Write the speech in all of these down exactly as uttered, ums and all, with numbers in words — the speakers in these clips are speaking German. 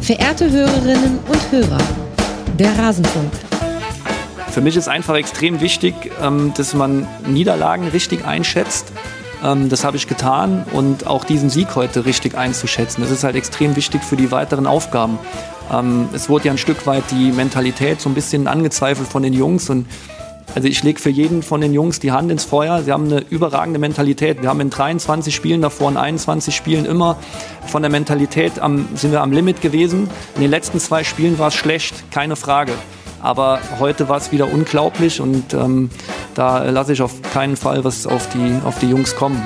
Verehrte Hörerinnen und Hörer, der Rasenfunk. Für mich ist einfach extrem wichtig, dass man Niederlagen richtig einschätzt. Das habe ich getan und auch diesen Sieg heute richtig einzuschätzen. Das ist halt extrem wichtig für die weiteren Aufgaben. Es wurde ja ein Stück weit die Mentalität so ein bisschen angezweifelt von den Jungs und also ich lege für jeden von den Jungs die Hand ins Feuer. Sie haben eine überragende Mentalität. Wir haben in dreiundzwanzig Spielen davor, in einundzwanzig Spielen immer von der Mentalität am, sind wir am Limit gewesen. In den letzten zwei Spielen war es schlecht, keine Frage. Aber heute war es wieder unglaublich und ähm, da lasse ich auf keinen Fall was auf die, auf die Jungs kommen.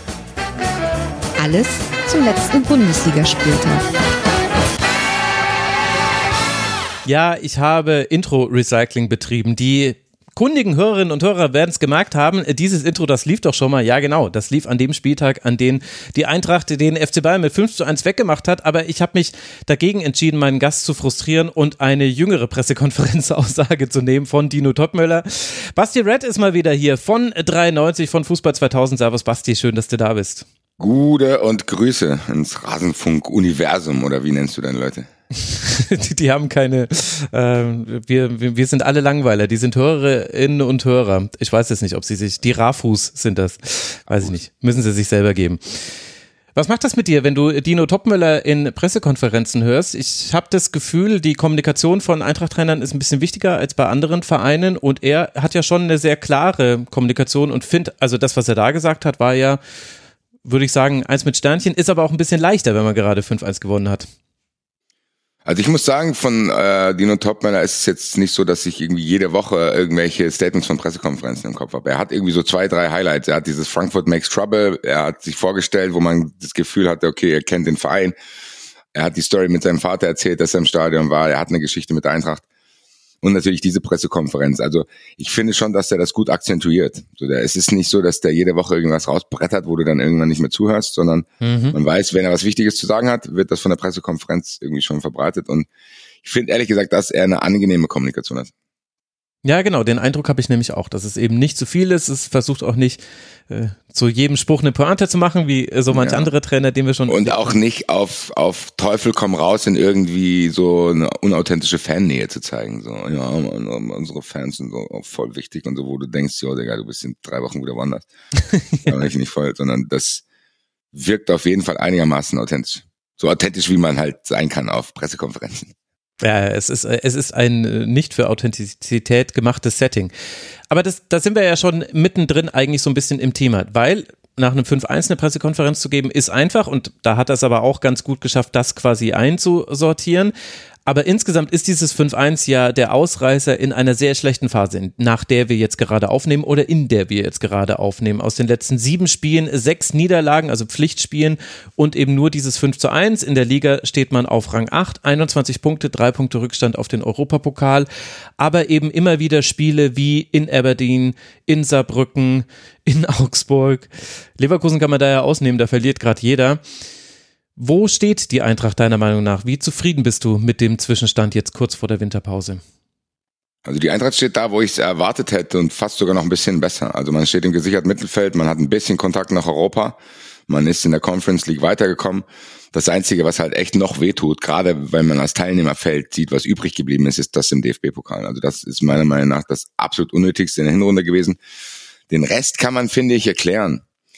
Alles zum letzten Bundesligaspieltag. Ja, ich habe Intro-Recycling betrieben. Die kundigen Hörerinnen und Hörer werden es gemerkt haben, dieses Intro, das lief doch schon mal, ja genau, das lief an dem Spieltag, an dem die Eintracht den F C Bayern mit fünf zu eins weggemacht hat, aber ich habe mich dagegen entschieden, meinen Gast zu frustrieren und eine jüngere Pressekonferenzaussage zu nehmen von Dino Topmöller. Basti Red ist mal wieder hier von dreiundneunzig, von Fußball zweitausend. Servus Basti, schön, dass du da bist. Gute und Grüße ins Rasenfunk-Universum, oder wie nennst du deine Leute? die, die haben keine, äh, wir, wir sind alle Langweiler, die sind Hörerinnen und Hörer. Ich weiß jetzt nicht, ob sie sich, die Rafus sind das, weiß ich nicht, müssen sie sich selber geben. Was macht das mit dir, wenn du Dino Topmöller in Pressekonferenzen hörst? Ich habe das Gefühl, die Kommunikation von Eintracht-Trainern ist ein bisschen wichtiger als bei anderen Vereinen und er hat ja schon eine sehr klare Kommunikation und findet, also das, was er da gesagt hat, war ja, würde ich sagen, eins mit Sternchen, ist aber auch ein bisschen leichter, wenn man gerade fünf eins gewonnen hat. Also ich muss sagen, von äh, Dino Topmöller ist es jetzt nicht so, dass ich irgendwie jede Woche irgendwelche Statements von Pressekonferenzen im Kopf habe. Er hat irgendwie so zwei, drei Highlights. Er hat dieses Frankfurt Makes Trouble, er hat sich vorgestellt, wo man das Gefühl hatte, okay, er kennt den Verein. Er hat die Story mit seinem Vater erzählt, dass er im Stadion war. Er hat eine Geschichte mit Eintracht. Und natürlich diese Pressekonferenz. Also ich finde schon, dass er das gut akzentuiert. So, der, es ist nicht so, dass der jede Woche irgendwas rausbrettert, wo du dann irgendwann nicht mehr zuhörst, sondern mhm. man weiß, wenn er was Wichtiges zu sagen hat, wird das von der Pressekonferenz irgendwie schon verbreitet. Und ich finde ehrlich gesagt, dass er eine angenehme Kommunikation hat. Ja, genau, den Eindruck habe ich nämlich auch, dass es eben nicht zu viel ist. Es versucht auch nicht, äh, zu jedem Spruch eine Pointe zu machen, wie äh, so manch ja. andere Trainer, den wir schon... Und auch nicht auf auf Teufel komm raus in irgendwie so eine unauthentische Fannähe zu zeigen. So, ja, unsere Fans sind so auch voll wichtig und so, wo du denkst, ja, Digga, du bist in drei Wochen wieder woanders. ja. Aber nicht voll, sondern das wirkt auf jeden Fall einigermaßen authentisch. So authentisch, wie man halt sein kann auf Pressekonferenzen. Ja, es ist, es ist ein nicht für Authentizität gemachtes Setting. Aber das, da sind wir ja schon mittendrin eigentlich so ein bisschen im Thema, weil nach einem fünf eins eine Pressekonferenz zu geben, ist einfach und da hat er es aber auch ganz gut geschafft, das quasi einzusortieren. Aber insgesamt ist dieses fünf eins ja der Ausreißer in einer sehr schlechten Phase, nach der wir jetzt gerade aufnehmen oder in der wir jetzt gerade aufnehmen. Aus den letzten sieben Spielen sechs Niederlagen, also Pflichtspielen und eben nur dieses fünf zu eins. In der Liga steht man auf Rang acht, einundzwanzig Punkte, drei Punkte Rückstand auf den Europapokal. Aber eben immer wieder Spiele wie in Aberdeen, in Saarbrücken, in Augsburg. Leverkusen kann man da ja ausnehmen, da verliert gerade jeder. Wo steht die Eintracht deiner Meinung nach? Wie zufrieden bist du mit dem Zwischenstand jetzt kurz vor der Winterpause? Also die Eintracht steht da, wo ich es erwartet hätte und fast sogar noch ein bisschen besser. Also man steht im gesicherten Mittelfeld, man hat ein bisschen Kontakt nach Europa, man ist in der Conference League weitergekommen. Das Einzige, was halt echt noch wehtut, gerade weil man als Teilnehmerfeld sieht, was übrig geblieben ist, ist das im D F B-Pokal. Also das ist meiner Meinung nach das absolut Unnötigste in der Hinrunde gewesen. Den Rest kann man, finde ich, erklären.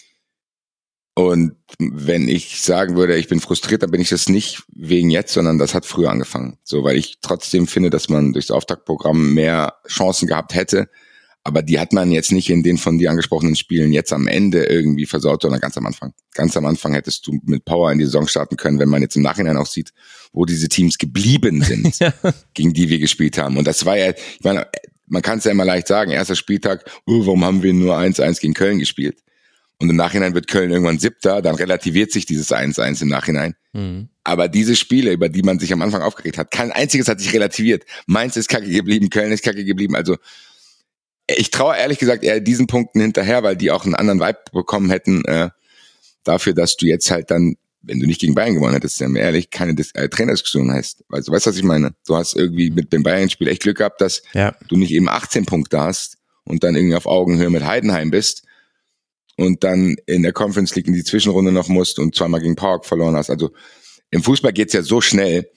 Und wenn ich sagen würde, ich bin frustriert, dann bin ich das nicht wegen jetzt, sondern das hat früher angefangen. So, weil ich trotzdem finde, dass man durchs Auftaktprogramm mehr Chancen gehabt hätte. Aber die hat man jetzt nicht in den von dir angesprochenen Spielen jetzt am Ende irgendwie versaut, sondern ganz am Anfang. Ganz am Anfang hättest du mit Power in die Saison starten können, wenn man jetzt im Nachhinein auch sieht, wo diese Teams geblieben sind, ja. gegen die wir gespielt haben. Und das war ja, ich meine, man kann es ja immer leicht sagen, erster Spieltag, oh, warum haben wir nur eins eins gegen Köln gespielt? Und im Nachhinein wird Köln irgendwann Siebter, dann relativiert sich dieses eins eins im Nachhinein. Mhm. Aber diese Spiele, über die man sich am Anfang aufgeregt hat, kein einziges hat sich relativiert. Mainz ist kacke geblieben, Köln ist kacke geblieben. Also ich traue ehrlich gesagt eher diesen Punkten hinterher, weil die auch einen anderen Vibe bekommen hätten, äh, dafür, dass du jetzt halt dann, wenn du nicht gegen Bayern gewonnen hättest, ja ehrlich, keine Dis- äh, Trainerdiskussion hast. Also weißt du, was ich meine? Du hast irgendwie mit dem Bayern-Spiel echt Glück gehabt, dass ja. du nicht eben achtzehn Punkte hast und dann irgendwie auf Augenhöhe mit Heidenheim bist. Und dann in der Conference League in die Zwischenrunde noch musst und zweimal gegen PAOK verloren hast. Also im Fußball geht's ja so schnell,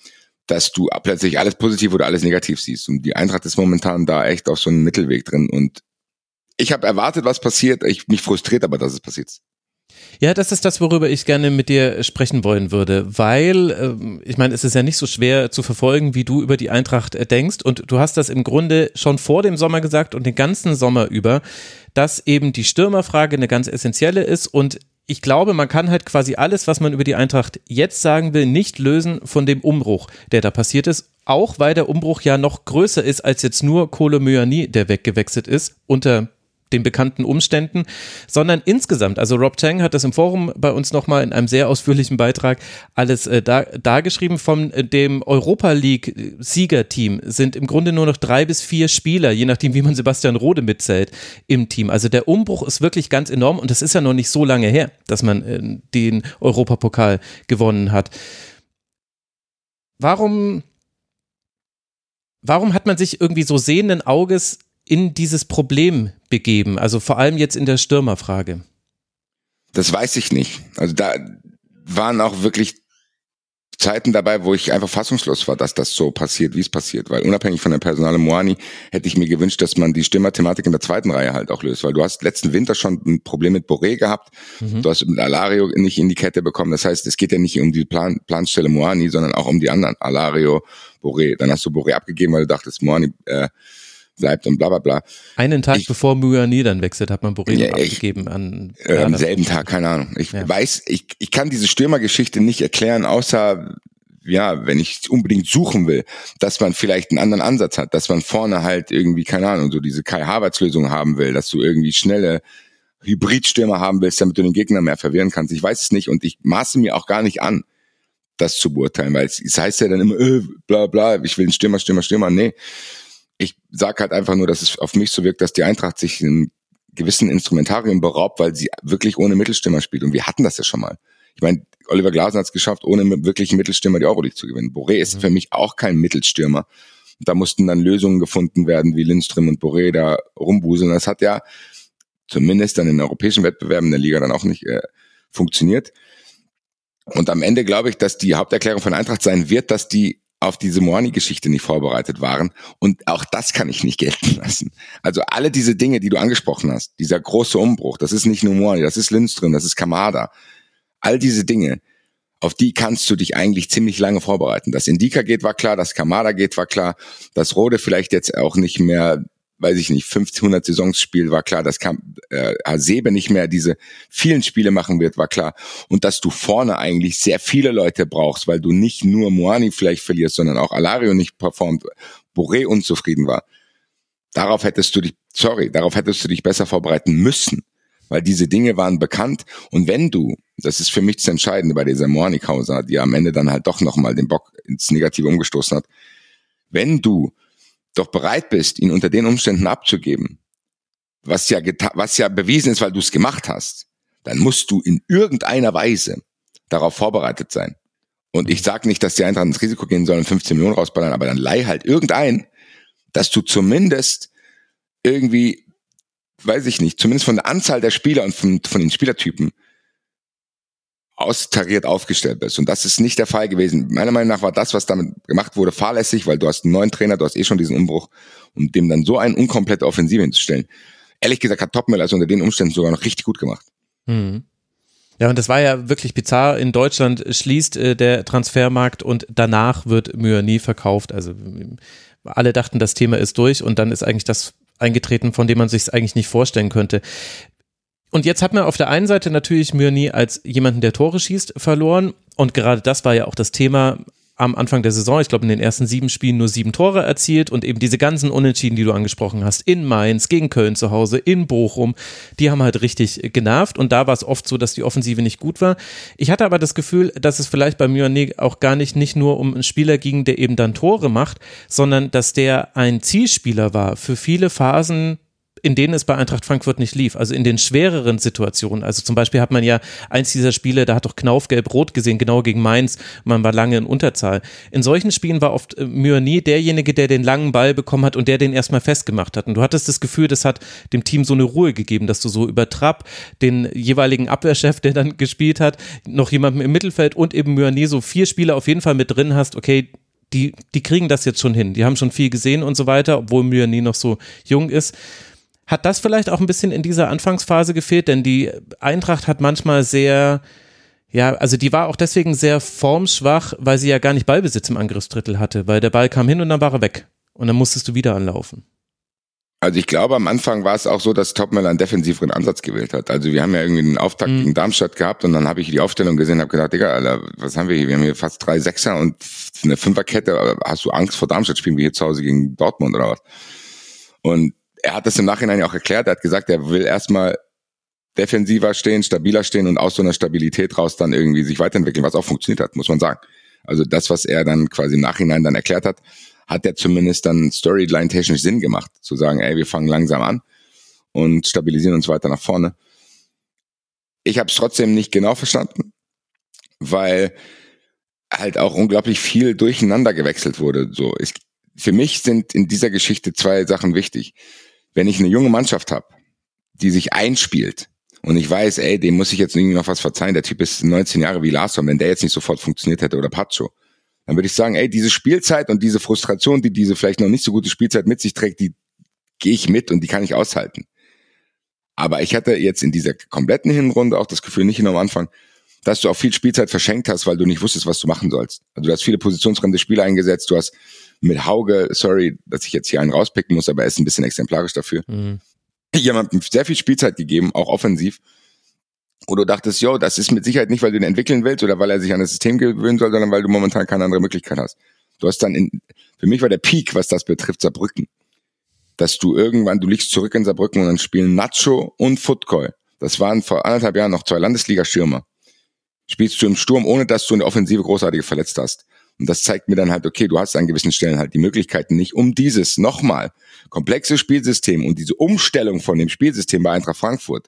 dass du plötzlich alles positiv oder alles negativ siehst. Und die Eintracht ist momentan da echt auf so einem Mittelweg drin. Und ich habe erwartet, was passiert. Ich mich frustriert aber, dass es passiert. Ja, das ist das, worüber ich gerne mit dir sprechen wollen würde, weil, äh, ich meine, es ist ja nicht so schwer zu verfolgen, wie du über die Eintracht äh, denkst, und du hast das im Grunde schon vor dem Sommer gesagt und den ganzen Sommer über, dass eben die Stürmerfrage eine ganz essentielle ist, und ich glaube, man kann halt quasi alles, was man über die Eintracht jetzt sagen will, nicht lösen von dem Umbruch, der da passiert ist, auch weil der Umbruch ja noch größer ist als jetzt nur Kolo Muani, der weggewechselt ist, unter den bekannten Umständen, sondern insgesamt, also Rob Chang hat das im Forum bei uns nochmal in einem sehr ausführlichen Beitrag alles äh, da, dargeschrieben. Von äh, dem Europa League Siegerteam sind im Grunde nur noch drei bis vier Spieler, je nachdem wie man Sebastian Rode mitzählt, im Team. Also der Umbruch ist wirklich ganz enorm, und das ist ja noch nicht so lange her, dass man äh, den Europapokal gewonnen hat. Warum, warum hat man sich irgendwie so sehenden Auges in dieses Problem begeben, also vor allem jetzt in der Stürmerfrage? Das weiß ich nicht. Also da waren auch wirklich Zeiten dabei, wo ich einfach fassungslos war, dass das so passiert, wie es passiert, weil unabhängig von der Personale Muani hätte ich mir gewünscht, dass man die Stürmerthematik in der zweiten Reihe halt auch löst, weil du hast letzten Winter schon ein Problem mit Boré gehabt, mhm. du hast mit Alario nicht in die Kette bekommen, das heißt, es geht ja nicht um die Plan- Planstelle Muani, sondern auch um die anderen, Alario, Boré, dann hast du Boré abgegeben, weil du dachtest, Muani äh, bleibt und bla bla bla. Einen Tag ich, bevor Muani dann wechselt, hat man Boré ja, abgegeben an... Äh, am selben Tag, keine Ahnung. Ich ja. weiß, ich, ich kann diese Stürmergeschichte nicht erklären, außer, ja, wenn ich unbedingt suchen will, dass man vielleicht einen anderen Ansatz hat, dass man vorne halt irgendwie, keine Ahnung, so diese Kai-Havertz-Lösung haben will, dass du irgendwie schnelle Hybridstürmer haben willst, damit du den Gegner mehr verwirren kannst. Ich weiß es nicht, und ich maße mir auch gar nicht an, das zu beurteilen, weil es, es heißt ja dann immer, äh, bla bla, ich will einen Stürmer, Stürmer, Stürmer. Nee. Ich sag halt einfach nur, dass es auf mich so wirkt, dass die Eintracht sich einen gewissen Instrumentarium beraubt, weil sie wirklich ohne Mittelstürmer spielt. Und wir hatten das ja schon mal. Ich meine, Oliver Glasner hat es geschafft, ohne wirklichen Mittelstürmer die Euroleague zu gewinnen. Boré ist mhm. für mich auch kein Mittelstürmer. Da mussten dann Lösungen gefunden werden, wie Lindström und Boré da rumbuseln. Das hat ja zumindest dann in europäischen Wettbewerben in der Liga dann auch nicht äh, funktioniert. Und am Ende glaube ich, dass die Haupterklärung von Eintracht sein wird, dass die auf diese Muani-Geschichte nicht vorbereitet waren. Und auch das kann ich nicht gelten lassen. Also alle diese Dinge, die du angesprochen hast, dieser große Umbruch, das ist nicht nur Muani, das ist Lindström, das ist Kamada. All diese Dinge, auf die kannst du dich eigentlich ziemlich lange vorbereiten. Dass Indika geht, war klar, dass Kamada geht, war klar, dass Rode vielleicht jetzt auch nicht mehr, weiß ich nicht, fünfhundert Saisons spielt, war klar, dass Kam- äh, Hasebe nicht mehr diese vielen Spiele machen wird, war klar. Und dass du vorne eigentlich sehr viele Leute brauchst, weil du nicht nur Muani vielleicht verlierst, sondern auch Alario nicht performt, Boré unzufrieden war. Darauf hättest du dich, sorry, darauf hättest du dich besser vorbereiten müssen, weil diese Dinge waren bekannt. Und wenn du, das ist für mich das Entscheidende bei dieser Muani-Causa, die am Ende dann halt doch nochmal den Bock ins Negative umgestoßen hat, wenn du doch bereit bist, ihn unter den Umständen abzugeben, was ja geta- was ja bewiesen ist, weil du es gemacht hast, dann musst du in irgendeiner Weise darauf vorbereitet sein. Und ich sage nicht, dass die Eintracht ins Risiko gehen sollen und fünfzehn Millionen rausballern, aber dann leih halt irgendein, dass du zumindest irgendwie, weiß ich nicht, zumindest von der Anzahl der Spieler und von, von den Spielertypen austariert aufgestellt bist. Und das ist nicht der Fall gewesen. Meiner Meinung nach war das, was damit gemacht wurde, fahrlässig, weil du hast einen neuen Trainer, du hast eh schon diesen Umbruch, um dem dann so eine unkomplette Offensive hinzustellen. Ehrlich gesagt hat Topmüller also unter den Umständen sogar noch richtig gut gemacht. Mhm. Ja, und das war ja wirklich bizarr. In Deutschland schließt äh, der Transfermarkt und danach wird Muani verkauft. Also alle dachten, das Thema ist durch, und dann ist eigentlich das eingetreten, von dem man sich es eigentlich nicht vorstellen könnte. Und jetzt hat man auf der einen Seite natürlich Muani als jemanden, der Tore schießt, verloren, und gerade das war ja auch das Thema am Anfang der Saison. Ich glaube, in den ersten sieben Spielen nur sieben Tore erzielt, und eben diese ganzen Unentschieden, die du angesprochen hast, in Mainz, gegen Köln zu Hause, in Bochum, die haben halt richtig genervt, und da war es oft so, dass die Offensive nicht gut war. Ich hatte aber das Gefühl, dass es vielleicht bei Muani auch gar nicht, nicht nur um einen Spieler ging, der eben dann Tore macht, sondern dass der ein Zielspieler war für viele Phasen, in denen es bei Eintracht Frankfurt nicht lief, also in den schwereren Situationen. Also zum Beispiel hat man ja eins dieser Spiele, da hat doch Knauf gelb-rot gesehen, genau gegen Mainz, man war lange in Unterzahl. In solchen Spielen war oft Muani derjenige, der den langen Ball bekommen hat und der den erstmal festgemacht hat. Und du hattest das Gefühl, das hat dem Team so eine Ruhe gegeben, dass du so über Trapp, den jeweiligen Abwehrchef, der dann gespielt hat, noch jemanden im Mittelfeld und eben Muani, so vier Spieler auf jeden Fall mit drin hast, okay, die, die kriegen das jetzt schon hin. Die haben schon viel gesehen und so weiter, obwohl Myani noch so jung ist. Hat das vielleicht auch ein bisschen in dieser Anfangsphase gefehlt? Denn die Eintracht hat manchmal sehr, ja, also die war auch deswegen sehr formschwach, weil sie ja gar nicht Ballbesitz im Angriffsdrittel hatte, weil der Ball kam hin und dann war er weg. Und dann musstest du wieder anlaufen. Also ich glaube, am Anfang war es auch so, dass Topmöller einen defensiveren Ansatz gewählt hat. Also wir haben ja irgendwie einen Auftakt mhm. gegen Darmstadt gehabt und dann habe ich die Aufstellung gesehen und habe gedacht, Digga, Alter, was haben wir hier? Wir haben hier fast drei Sechser und eine Fünferkette. Hast du Angst vor Darmstadt? Spielen wir hier zu Hause gegen Dortmund oder was? Und er hat das im Nachhinein ja auch erklärt. Er hat gesagt, er will erstmal defensiver stehen, stabiler stehen und aus so einer Stabilität raus dann irgendwie sich weiterentwickeln, was auch funktioniert hat, muss man sagen. Also das, was er dann quasi im Nachhinein dann erklärt hat, hat er zumindest dann storyline-technisch Sinn gemacht, zu sagen, ey, wir fangen langsam an und stabilisieren uns weiter nach vorne. Ich habe es trotzdem nicht genau verstanden, weil halt auch unglaublich viel durcheinander gewechselt wurde. So, ich, für mich sind in dieser Geschichte zwei Sachen wichtig. Wenn ich eine junge Mannschaft habe, die sich einspielt und ich weiß, ey, dem muss ich jetzt irgendwie noch was verzeihen, der Typ ist neunzehn Jahre wie Larsson, wenn der jetzt nicht sofort funktioniert hätte oder Pacho, dann würde ich sagen, ey, diese Spielzeit und diese Frustration, die diese vielleicht noch nicht so gute Spielzeit mit sich trägt, die gehe ich mit und die kann ich aushalten. Aber ich hatte jetzt in dieser kompletten Hinrunde auch das Gefühl, nicht nur am Anfang, dass du auch viel Spielzeit verschenkt hast, weil du nicht wusstest, was du machen sollst. Also du hast viele positionsfremde Spieler eingesetzt, du hast mit Hauge, sorry, dass ich jetzt hier einen rauspicken muss, aber er ist ein bisschen exemplarisch dafür, mhm. jemandem sehr viel Spielzeit gegeben, auch offensiv, wo du dachtest, yo, das ist mit Sicherheit nicht, weil du ihn entwickeln willst oder weil er sich an das System gewöhnen soll, sondern weil du momentan keine andere Möglichkeit hast. Du hast dann, in, für mich war der Peak, was das betrifft, Saarbrücken. Dass du irgendwann, du liegst zurück in Saarbrücken und dann spielen Nacho und Futkoy. Das waren vor anderthalb Jahren noch zwei Landesliga-Stürmer. Spielst du im Sturm, ohne dass du in der Offensive großartige verletzt hast. Und das zeigt mir dann halt, okay, du hast an gewissen Stellen halt die Möglichkeiten nicht, um dieses nochmal komplexe Spielsystem und diese Umstellung von dem Spielsystem bei Eintracht Frankfurt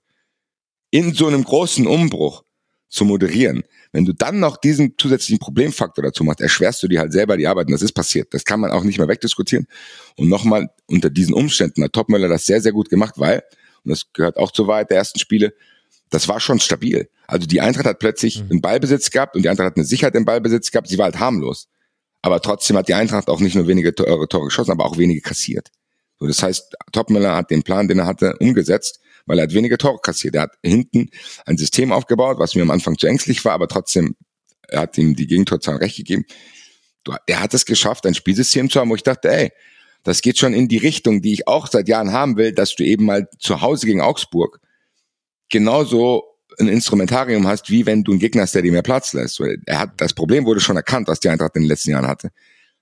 in so einem großen Umbruch zu moderieren. Wenn du dann noch diesen zusätzlichen Problemfaktor dazu machst, erschwerst du dir halt selber die Arbeit. Und das ist passiert. Das kann man auch nicht mehr wegdiskutieren. Und nochmal, unter diesen Umständen hat Topmöller das sehr, sehr gut gemacht, weil, und das gehört auch zur Wahrheit der ersten Spiele, das war schon stabil. Also die Eintracht hat plötzlich einen Ballbesitz gehabt und die Eintracht hat eine Sicherheit im Ballbesitz gehabt. Sie war halt harmlos. Aber trotzdem hat die Eintracht auch nicht nur wenige Tore, Tore geschossen, aber auch wenige kassiert. So, das heißt, Topmöller hat den Plan, den er hatte, umgesetzt, weil er hat wenige Tore kassiert. Er hat hinten ein System aufgebaut, was mir am Anfang zu ängstlich war, aber trotzdem, er hat ihm die Gegentorzahl recht gegeben. Er hat es geschafft, ein Spielsystem zu haben, wo ich dachte, ey, das geht schon in die Richtung, die ich auch seit Jahren haben will, dass du eben mal zu Hause gegen Augsburg genauso ein Instrumentarium hast, wie wenn du einen Gegner hast, der dir mehr Platz lässt. Er hat, das Problem wurde schon erkannt, was die Eintracht in den letzten Jahren hatte.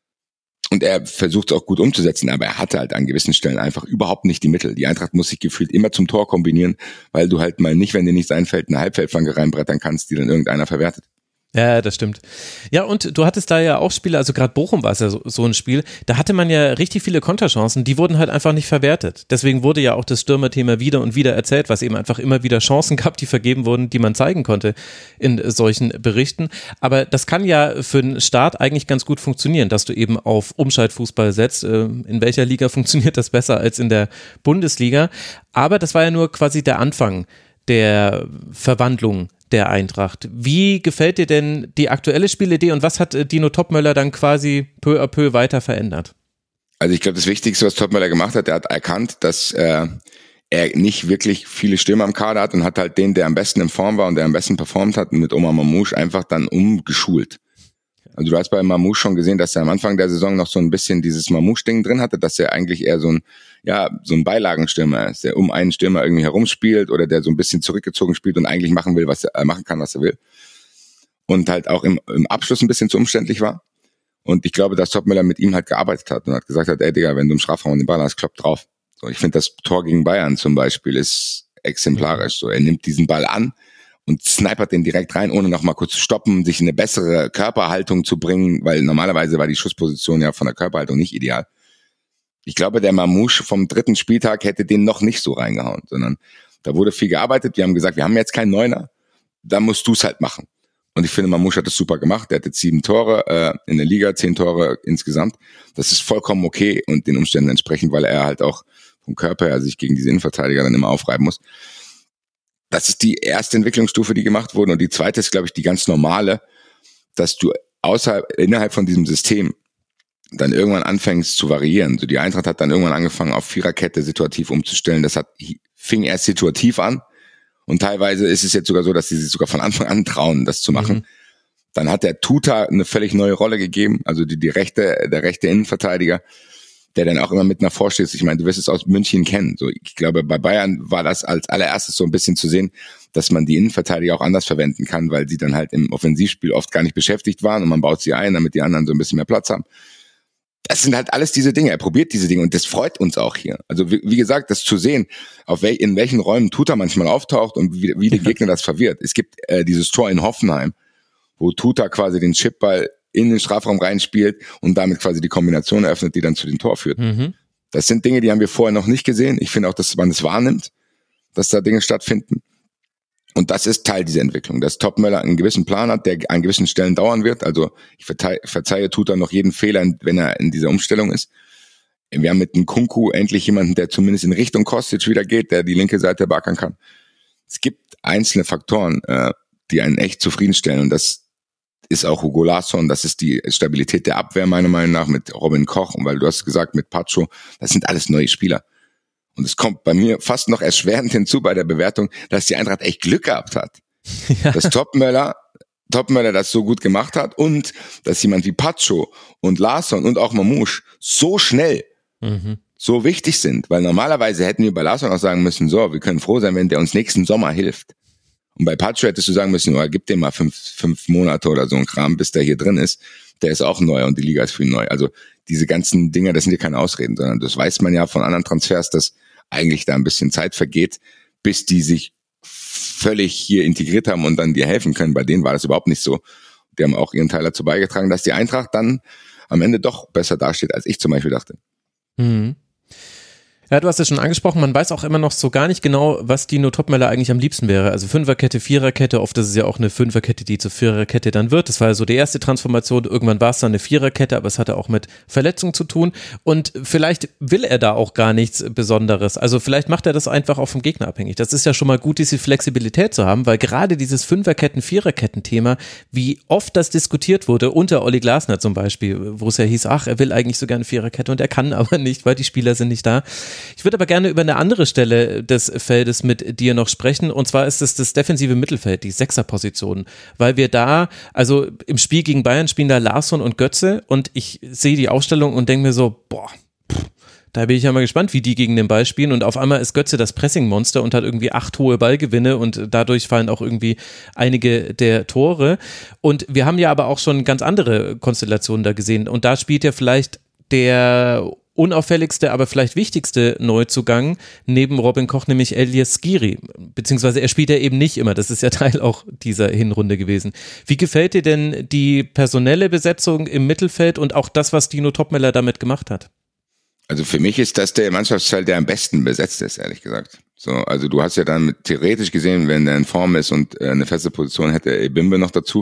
Und er versucht es auch gut umzusetzen, aber er hatte halt an gewissen Stellen einfach überhaupt nicht die Mittel. Die Eintracht muss sich gefühlt immer zum Tor kombinieren, weil du halt mal nicht, wenn dir nichts einfällt, eine Halbfeldflanke reinbrettern kannst, die dann irgendeiner verwertet. Ja, das stimmt. Ja, und du hattest da ja auch Spiele, also gerade Bochum war es ja so, so ein Spiel, da hatte man ja richtig viele Konterchancen, die wurden halt einfach nicht verwertet. Deswegen wurde ja auch das Stürmerthema wieder und wieder erzählt, was eben einfach immer wieder Chancen gab, die vergeben wurden, die man zeigen konnte in solchen Berichten. Aber das kann ja für den Start eigentlich ganz gut funktionieren, dass du eben auf Umschaltfußball setzt. In welcher Liga funktioniert das besser als in der Bundesliga? Aber das war ja nur quasi der Anfang der Verwandlung der Eintracht. Wie gefällt dir denn die aktuelle Spielidee und was hat Dino Topmöller dann quasi peu à peu weiter verändert? Also ich glaube, das Wichtigste, was Topmöller gemacht hat, er hat erkannt, dass äh, er nicht wirklich viele Stürmer im Kader hat und hat halt den, der am besten in Form war und der am besten performt hat, mit Omar Mamouche einfach dann umgeschult. Also du hast bei Mamouche schon gesehen, dass er am Anfang der Saison noch so ein bisschen dieses Mamouche-Ding drin hatte, dass er eigentlich eher so ein, ja, so ein Beilagenstürmer ist, der um einen Stürmer irgendwie herumspielt oder der so ein bisschen zurückgezogen spielt und eigentlich machen will, was er machen kann, was er will. Und halt auch im, im Abschluss ein bisschen zu umständlich war. Und ich glaube, dass Topmöller mit ihm halt gearbeitet hat und hat gesagt hat, ey Digga, wenn du im Strafraum den Ball hast, kloppt drauf. So, ich finde, das Tor gegen Bayern zum Beispiel ist exemplarisch. So, er nimmt diesen Ball an und snipert den direkt rein, ohne noch mal kurz zu stoppen, sich in eine bessere Körperhaltung zu bringen, weil normalerweise war die Schussposition ja von der Körperhaltung nicht ideal. Ich glaube, der Mamouche vom dritten Spieltag hätte den noch nicht so reingehauen, sondern da wurde viel gearbeitet. Wir haben gesagt, wir haben jetzt keinen Neuner, da musst du es halt machen. Und ich finde, Mamouche hat das super gemacht. Der hat jetzt sieben Tore äh, in der Liga, zehn Tore insgesamt. Das ist vollkommen okay und den Umständen entsprechend, weil er halt auch vom Körper her sich gegen diese Innenverteidiger dann immer aufreiben muss. Das ist die erste Entwicklungsstufe, die gemacht wurde. Und die zweite ist, glaube ich, die ganz normale, dass du außerhalb, innerhalb von diesem System dann irgendwann anfängst zu variieren. So die Eintracht hat dann irgendwann angefangen, auf Viererkette situativ umzustellen. Das hat fing erst situativ an und teilweise ist es jetzt sogar so, dass sie sich sogar von Anfang an trauen, das zu machen. Mhm. Dann hat der Tuta eine völlig neue Rolle gegeben, also die, die rechte, der rechte Innenverteidiger, der dann auch immer mit nach vorsteht. Ich meine, du wirst es aus München kennen. So, ich glaube, bei Bayern war das als allererstes so ein bisschen zu sehen, dass man die Innenverteidiger auch anders verwenden kann, weil sie dann halt im Offensivspiel oft gar nicht beschäftigt waren und man baut sie ein, damit die anderen so ein bisschen mehr Platz haben. Das sind halt alles diese Dinge. Er probiert diese Dinge und das freut uns auch hier. Also wie, wie gesagt, das zu sehen, auf wel, in welchen Räumen Tuta manchmal auftaucht und wie, wie der Gegner das verwirrt. Es gibt äh, dieses Tor in Hoffenheim, wo Tuta quasi den Chipball in den Strafraum reinspielt und damit quasi die Kombination eröffnet, die dann zu dem Tor führt. Mhm. Das sind Dinge, die haben wir vorher noch nicht gesehen. Ich finde auch, dass man es wahrnimmt, dass da Dinge stattfinden. Und das ist Teil dieser Entwicklung, dass Topmöller einen gewissen Plan hat, der an gewissen Stellen dauern wird. Also ich verzeihe, verzeihe Tuta noch jeden Fehler, wenn er in dieser Umstellung ist. Wir haben mit dem Kunku endlich jemanden, der zumindest in Richtung Kostic wieder geht, der die linke Seite backern kann. Es gibt einzelne Faktoren, äh, die einen echt zufriedenstellen. Und das ist auch Hugo Larsson, das ist die Stabilität der Abwehr meiner Meinung nach mit Robin Koch. Und weil du hast gesagt, mit Pacho, das sind alles neue Spieler. Und es kommt bei mir fast noch erschwerend hinzu bei der Bewertung, dass die Eintracht echt Glück gehabt hat. Ja. Dass Topmöller, Topmöller das so gut gemacht hat und dass jemand wie Pacho und Larsson und auch Mamouche so schnell mhm. so wichtig sind. Weil normalerweise hätten wir bei Larsson auch sagen müssen, so, wir können froh sein, wenn der uns nächsten Sommer hilft. Und bei Pacho hättest du sagen müssen, oh, gib dem mal fünf, fünf Monate oder so ein Kram, bis der hier drin ist. Der ist auch neu und die Liga ist für ihn neu. Also diese ganzen Dinger, das sind ja keine Ausreden, sondern das weiß man ja von anderen Transfers, dass eigentlich da ein bisschen Zeit vergeht, bis die sich völlig hier integriert haben und dann dir helfen können. Bei denen war das überhaupt nicht so. Die haben auch ihren Teil dazu beigetragen, dass die Eintracht dann am Ende doch besser dasteht, als ich zum Beispiel dachte. Mhm. Ja, du hast es schon angesprochen, man weiß auch immer noch so gar nicht genau, was Dino Topmöller eigentlich am liebsten wäre. Also Fünferkette, Viererkette, oft ist es ja auch eine Fünferkette, die zur Viererkette dann wird. Das war ja so die erste Transformation, irgendwann war es dann eine Viererkette, aber es hatte auch mit Verletzungen zu tun und vielleicht will er da auch gar nichts Besonderes. Also vielleicht macht er das einfach auch vom Gegner abhängig. Das ist ja schon mal gut, diese Flexibilität zu haben, weil gerade dieses Fünferketten, Viererketten-Thema, wie oft das diskutiert wurde, unter Olli Glasner zum Beispiel, wo es ja hieß, ach, er will eigentlich so gerne Viererkette und er kann aber nicht, weil die Spieler sind nicht da. Ich würde aber gerne über eine andere Stelle des Feldes mit dir noch sprechen und zwar ist es das defensive Mittelfeld, die Sechserposition, weil wir da, also im Spiel gegen Bayern spielen da Larsson und Götze und ich sehe die Aufstellung und denke mir so, boah, pff, da bin ich ja mal gespannt, wie die gegen den Ball spielen und auf einmal ist Götze das Pressing-Monster und hat irgendwie acht hohe Ballgewinne und dadurch fallen auch irgendwie einige der Tore und wir haben ja aber auch schon ganz andere Konstellationen da gesehen und da spielt ja vielleicht der unauffälligste, aber vielleicht wichtigste Neuzugang neben Robin Koch, nämlich Elias Skiri, beziehungsweise er spielt ja eben nicht immer, das ist ja Teil auch dieser Hinrunde gewesen. Wie gefällt dir denn die personelle Besetzung im Mittelfeld und auch das, was Dino Topmöller damit gemacht hat? Also für mich ist das der Mannschaftsteil, der am besten besetzt ist, ehrlich gesagt. So, also du hast ja dann theoretisch gesehen, wenn der in Form ist und eine feste Position hätte, Ebimbe noch dazu.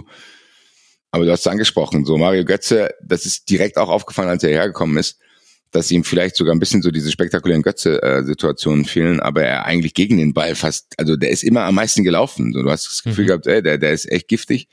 Aber du hast es angesprochen, so Mario Götze, das ist direkt auch aufgefallen, als er hergekommen ist, dass ihm vielleicht sogar ein bisschen so diese spektakulären Götze-Situationen fehlen, aber er eigentlich gegen den Ball fast, also der ist immer am meisten gelaufen. So, du hast das Gefühl mhm. gehabt, ey, der, der ist echt giftig.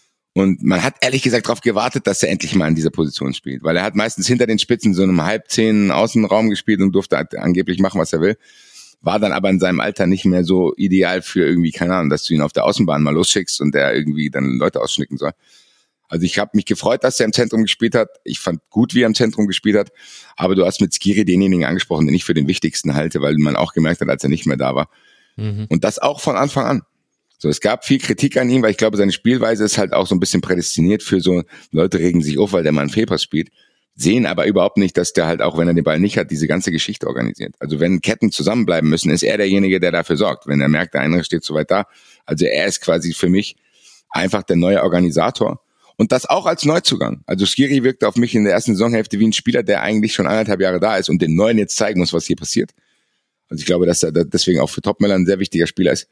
Und man hat ehrlich gesagt darauf gewartet, dass er endlich mal in dieser Position spielt, weil er hat meistens hinter den Spitzen so einem halb zehn Außenraum gespielt und durfte angeblich machen, was er will. War dann aber in seinem Alter nicht mehr so ideal für irgendwie, keine Ahnung, dass du ihn auf der Außenbahn mal losschickst und der irgendwie dann Leute ausschnicken soll. Also ich habe mich gefreut, dass er im Zentrum gespielt hat. Ich fand gut, wie er im Zentrum gespielt hat. Aber du hast mit Skiri denjenigen angesprochen, den ich für den wichtigsten halte, weil man auch gemerkt hat, als er nicht mehr da war. Mhm. Und das auch von Anfang an. So, es gab viel Kritik an ihm, weil ich glaube, seine Spielweise ist halt auch so ein bisschen prädestiniert für so, Leute regen sich auf, weil der mal einen Fehlpass spielt, sehen aber überhaupt nicht, dass der halt auch, wenn er den Ball nicht hat, diese ganze Geschichte organisiert. Also wenn Ketten zusammenbleiben müssen, ist er derjenige, der dafür sorgt. Wenn er merkt, der andere steht zu weit da. Also er ist quasi für mich einfach der neue Organisator. Und das auch als Neuzugang. Also Skiri wirkte auf mich in der ersten Saisonhälfte wie ein Spieler, der eigentlich schon anderthalb Jahre da ist und den Neuen jetzt zeigen muss, was hier passiert. Also ich glaube, dass er deswegen auch für Topmöller ein sehr wichtiger Spieler ist.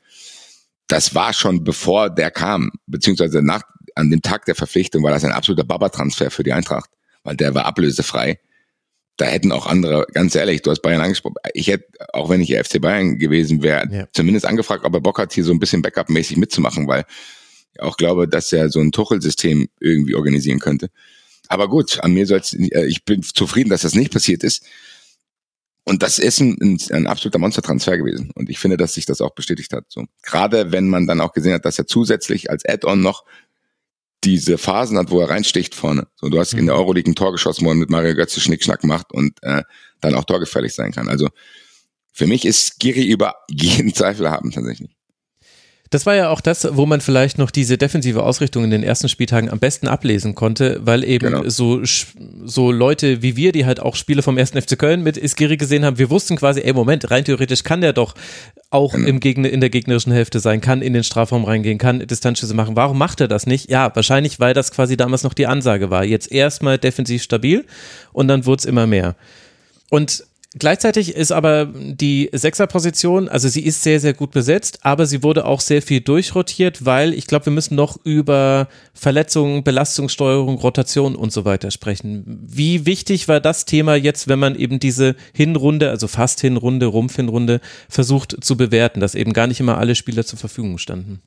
Das war schon bevor der kam, beziehungsweise nach, an dem Tag der Verpflichtung war das ein absoluter Baba-Transfer für die Eintracht, weil der war ablösefrei. Da hätten auch andere, ganz ehrlich, du hast Bayern angesprochen, ich hätte, auch wenn ich F C Bayern gewesen wäre, ja. zumindest angefragt, ob er Bock hat, hier so ein bisschen Backup-mäßig mitzumachen, weil ich auch glaube, dass er so ein Tuchel-System irgendwie organisieren könnte. Aber gut, an mir soll's, ich bin zufrieden, dass das nicht passiert ist. Und das ist ein, ein, ein absoluter Monstertransfer gewesen. Und ich finde, dass sich das auch bestätigt hat. So. Gerade wenn man dann auch gesehen hat, dass er zusätzlich als Add-on noch diese Phasen hat, wo er reinsticht vorne. So, du hast mhm. in der Euroleague ein Tor geschossen, wo er mit Mario Götze Schnickschnack macht und äh, dann auch torgefährlich sein kann. Also für mich ist Skiri über jeden Zweifel haben tatsächlich. Das war ja auch das, wo man vielleicht noch diese defensive Ausrichtung in den ersten Spieltagen am besten ablesen konnte, weil eben genau. so, so Leute wie wir, die halt auch Spiele vom ersten F C Köln mit Skiri gesehen haben, wir wussten quasi, ey Moment, rein theoretisch kann der doch auch genau. im Gegner, in der gegnerischen Hälfte sein, kann in den Strafraum reingehen, kann Distanzschüsse machen. Warum macht er das nicht? Ja, wahrscheinlich, weil das quasi damals noch die Ansage war. Jetzt erstmal defensiv stabil und dann wurde es immer mehr. Und gleichzeitig ist aber die Sechserposition, also sie ist sehr, sehr gut besetzt, aber sie wurde auch sehr viel durchrotiert, weil ich glaube, wir müssen noch über Verletzungen, Belastungssteuerung, Rotation und so weiter sprechen. Wie wichtig war das Thema jetzt, wenn man eben diese Hinrunde, also fast Hinrunde, Rumpf-Hinrunde versucht zu bewerten, dass eben gar nicht immer alle Spieler zur Verfügung standen?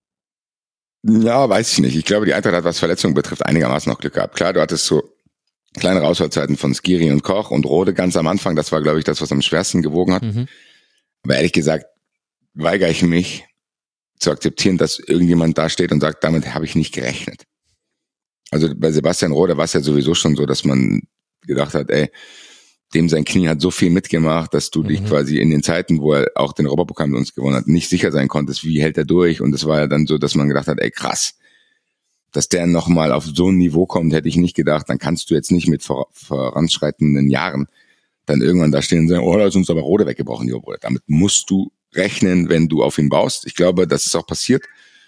Ja, weiß ich nicht. Ich glaube, die Eintracht hat, was Verletzungen betrifft, einigermaßen noch Glück gehabt. Klar, du hattest so kleinere Ausfallzeiten von Skiri und Koch und Rode ganz am Anfang, das war, glaube ich, das, was am schwersten gewogen hat. Mhm. Aber ehrlich gesagt, weigere ich mich zu akzeptieren, dass irgendjemand da steht und sagt, damit habe ich nicht gerechnet. Also bei Sebastian Rode war es ja sowieso schon so, dass man gedacht hat, ey, dem sein Knie hat so viel mitgemacht, dass du mhm. dich quasi in den Zeiten, wo er auch den Europapokal mit uns gewonnen hat, nicht sicher sein konntest, wie hält er durch. Und es war ja dann so, dass man gedacht hat, ey, krass, dass der nochmal auf so ein Niveau kommt, hätte ich nicht gedacht. Dann kannst du jetzt nicht mit vor, voranschreitenden Jahren dann irgendwann da stehen und sagen, oh, da ist uns aber Rode weggebrochen, die Rode. Damit musst du rechnen, wenn du auf ihn baust. Ich glaube, das ist auch passiert.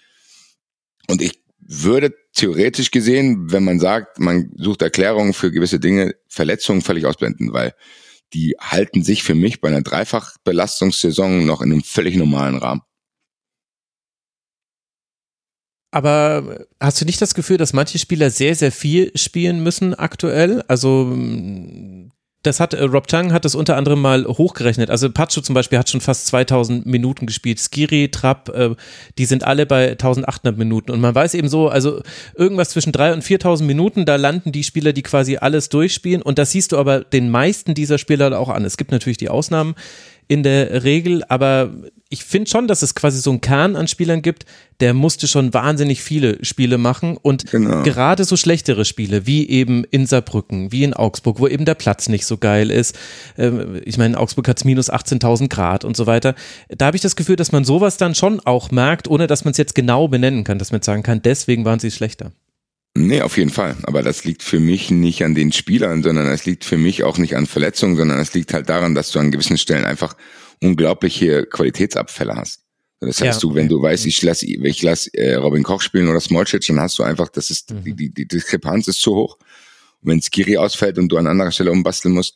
Und ich würde theoretisch gesehen, wenn man sagt, man sucht Erklärungen für gewisse Dinge, Verletzungen völlig ausblenden, weil die halten sich für mich bei einer Dreifachbelastungssaison noch in einem völlig normalen Rahmen. Aber hast du nicht das Gefühl, dass manche Spieler sehr, sehr viel spielen müssen aktuell? Also das hat, Rob Chang hat das unter anderem mal hochgerechnet. Also Pacho zum Beispiel hat schon fast zweitausend Minuten gespielt. Skiri, Trapp, äh, die sind alle bei eintausendachthundert Minuten. Und man weiß eben so, also irgendwas zwischen dreitausend und viertausend Minuten, da landen die Spieler, die quasi alles durchspielen. Und das siehst du aber den meisten dieser Spieler auch an. Es gibt natürlich die Ausnahmen in der Regel, aber ich finde schon, dass es quasi so einen Kern an Spielern gibt, der musste schon wahnsinnig viele Spiele machen und genau. gerade so schlechtere Spiele, wie eben in Saarbrücken, wie in Augsburg, wo eben der Platz nicht so geil ist, ich meine, in Augsburg hat es minus achtzehntausend Grad und so weiter, da habe ich das Gefühl, dass man sowas dann schon auch merkt, ohne dass man es jetzt genau benennen kann, dass man sagen kann, deswegen waren sie schlechter. Nee, auf jeden Fall. Aber das liegt für mich nicht an den Spielern, sondern es liegt für mich auch nicht an Verletzungen, sondern es liegt halt daran, dass du an gewissen Stellen einfach unglaubliche Qualitätsabfälle hast. Das heißt, ja, du, wenn du weißt, ich lasse ich lass, äh, Robin Koch spielen oder Smolcic, dann hast du einfach, das ist, mhm. die, die, die Diskrepanz ist zu hoch. Und wenn Skiri ausfällt und du an anderer Stelle umbasteln musst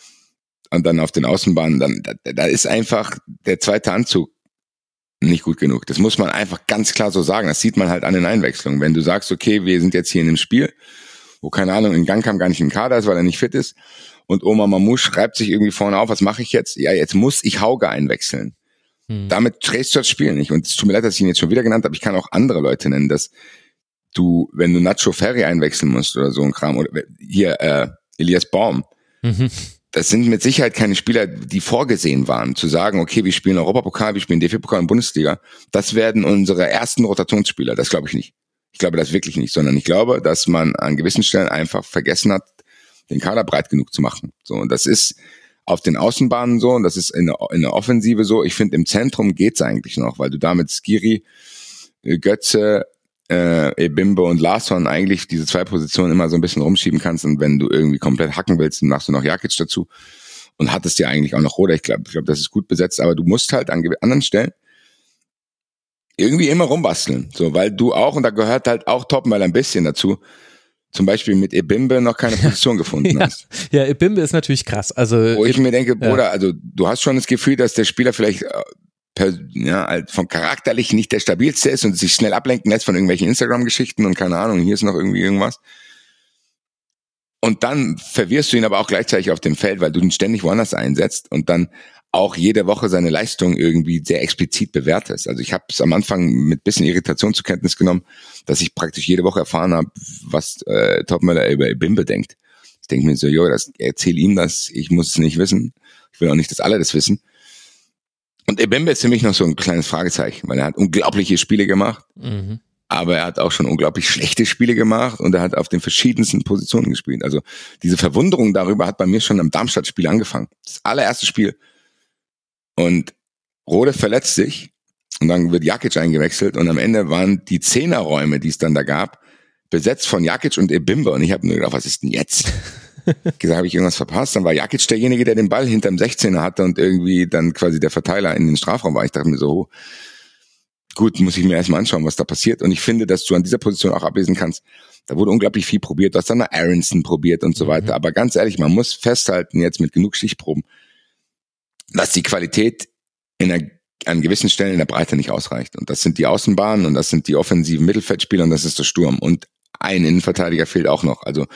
und dann auf den Außenbahnen, dann da, da ist einfach der zweite Anzug nicht gut genug. Das muss man einfach ganz klar so sagen. Das sieht man halt an den Einwechslungen. Wenn du sagst, okay, wir sind jetzt hier in einem Spiel, wo, keine Ahnung, in Gangkamp gar nicht im Kader ist, weil er nicht fit ist, und Omar Mamouche schreibt sich irgendwie vorne auf, was mache ich jetzt? Ja, jetzt muss ich Hauge einwechseln. Hm. Damit drehst du das Spiel nicht. Und es tut mir leid, dass ich ihn jetzt schon wieder genannt habe. Ich kann auch andere Leute nennen, dass du, wenn du Nacho Ferri einwechseln musst oder so ein Kram, oder hier äh, Elias Baum, mhm. das sind mit Sicherheit keine Spieler, die vorgesehen waren, zu sagen, okay, wir spielen Europapokal, wir spielen D F B-Pokal und Bundesliga. Das werden unsere ersten Rotationsspieler. Das glaube ich nicht. Ich glaube das wirklich nicht, sondern ich glaube, dass man an gewissen Stellen einfach vergessen hat, den Kader breit genug zu machen. So, und das ist auf den Außenbahnen so und das ist in der, in der Offensive so. Ich finde, im Zentrum geht's eigentlich noch, weil du damit Skiri, Götze, äh, Ebimbe und Larsson eigentlich diese zwei Positionen immer so ein bisschen rumschieben kannst und wenn du irgendwie komplett hacken willst, dann machst du noch Jakic dazu und hattest ja eigentlich auch noch Roder. Ich glaube, ich glaube, das ist gut besetzt, aber du musst halt an anderen Stellen irgendwie immer rumbasteln, so, weil du auch, und da gehört halt auch Topmöller ein bisschen dazu, zum Beispiel mit Ebimbe noch keine Position gefunden ja, hast. Ja, Ebimbe ist natürlich krass. Also wo ich mir denke, Bruder, ja. also du hast schon das Gefühl, dass der Spieler vielleicht per, ja, halt vom charakterlich nicht der stabilste ist und sich schnell ablenken lässt von irgendwelchen Instagram-Geschichten und keine Ahnung, hier ist noch irgendwie irgendwas. Und dann verwirrst du ihn aber auch gleichzeitig auf dem Feld, weil du ihn ständig woanders einsetzt und dann auch jede Woche seine Leistung irgendwie sehr explizit bewertest. Also ich habe es am Anfang mit bisschen Irritation zur Kenntnis genommen, dass ich praktisch jede Woche erfahren habe, was äh, Topmöller über Ebimbe denkt. Ich denke mir so, jo, das, erzähl ihm das, ich muss es nicht wissen. Ich will auch nicht, dass alle das wissen. Und Ebimbe ist für mich noch so ein kleines Fragezeichen, weil er hat unglaubliche Spiele gemacht, mhm. aber er hat auch schon unglaublich schlechte Spiele gemacht und er hat auf den verschiedensten Positionen gespielt. Also diese Verwunderung darüber hat bei mir schon am Darmstadt-Spiel angefangen. Das allererste Spiel. Und Rode verletzt sich und dann wird Jakic eingewechselt und am Ende waren die Zehnerräume, die es dann da gab, besetzt von Jakic und Ebimbe. Und ich habe nur gedacht, was ist denn jetzt? Gesagt, habe ich irgendwas verpasst? Dann war Jakic derjenige, der den Ball hinterm sechzehner hatte und irgendwie dann quasi der Verteiler in den Strafraum war. Ich dachte mir so, oh, gut, muss ich mir erstmal anschauen, was da passiert. Und ich finde, dass du an dieser Position auch ablesen kannst, da wurde unglaublich viel probiert. Du hast dann mal Aronson probiert und so weiter. Aber ganz ehrlich, man muss festhalten, jetzt mit genug Stichproben, dass die Qualität in einer, an gewissen Stellen in der Breite nicht ausreicht. Und das sind die Außenbahnen und das sind die offensiven Mittelfeldspieler und das ist der Sturm. Und ein Innenverteidiger fehlt auch noch. Also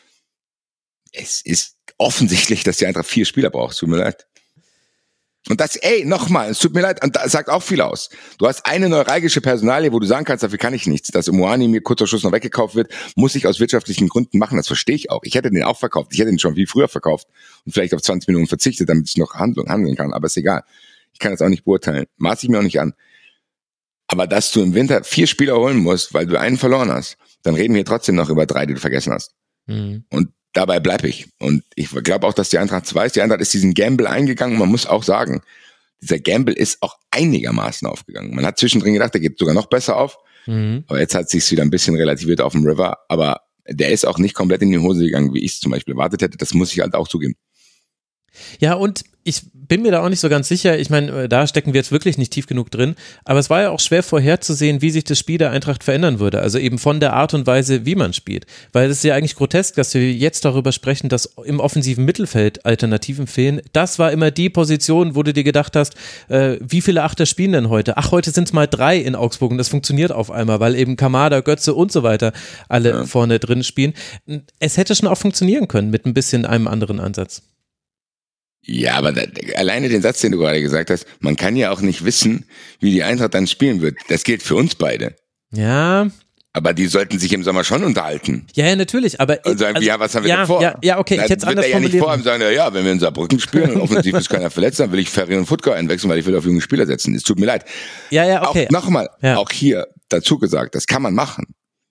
es ist offensichtlich, dass die Eintracht vier Spieler braucht. Tut mir leid. Und das, ey, nochmal, es tut mir leid, und das sagt auch viel aus. Du hast eine neuralgische Personalie, wo du sagen kannst, dafür kann ich nichts. Dass Moani mir kurzer Schluss noch weggekauft wird, muss ich aus wirtschaftlichen Gründen machen. Das verstehe ich auch. Ich hätte den auch verkauft. Ich hätte den schon viel früher verkauft und vielleicht auf zwanzig Minuten verzichtet, damit ich noch handeln, handeln kann. Aber ist egal. Ich kann das auch nicht beurteilen. Maß ich mir auch nicht an. Aber dass du im Winter vier Spieler holen musst, weil du einen verloren hast, dann reden wir trotzdem noch über drei, die du vergessen hast. Mhm. Und dabei bleibe ich. Und ich glaube auch, dass die Eintracht weiß, die Eintracht ist diesen Gamble eingegangen. Man muss auch sagen, dieser Gamble ist auch einigermaßen aufgegangen. Man hat zwischendrin gedacht, der geht sogar noch besser auf. Mhm. Aber jetzt hat es sich wieder ein bisschen relativiert auf dem River. Aber der ist auch nicht komplett in die Hose gegangen, wie ich es zum Beispiel erwartet hätte. Das muss ich halt auch zugeben. Ja, und ich bin mir da auch nicht so ganz sicher, ich meine, da stecken wir jetzt wirklich nicht tief genug drin, aber es war ja auch schwer vorherzusehen, wie sich das Spiel der Eintracht verändern würde, also eben von der Art und Weise, wie man spielt, weil es ist ja eigentlich grotesk, dass wir jetzt darüber sprechen, dass im offensiven Mittelfeld Alternativen fehlen. Das war immer die Position, wo du dir gedacht hast, äh, wie viele Achter spielen denn heute? Ach, heute sind es mal drei in Augsburg und das funktioniert auf einmal, weil eben Kamada, Götze und so weiter alle ja. vorne drin spielen. Es hätte schon auch funktionieren können mit ein bisschen einem anderen Ansatz. Ja, aber da, alleine den Satz, den du gerade gesagt hast, man kann ja auch nicht wissen, wie die Eintracht dann spielen wird. Das gilt für uns beide. Ja. Aber die sollten sich im Sommer schon unterhalten. Ja, ja, natürlich, aber... Und sagen, also, ja, was haben wir ja, denn vor? Ja, ja, okay, ich hätte es anders formuliert. ja nicht vorhaben, sagen, ja, wenn wir in Saarbrücken spielen und offensiv ist keiner verletzt, dann will ich Ferry und Futka einwechseln, weil ich will auf junge Spieler setzen. Es tut mir leid. Ja, ja, okay. Auch, nochmal, ja. auch hier dazu gesagt, das kann man machen.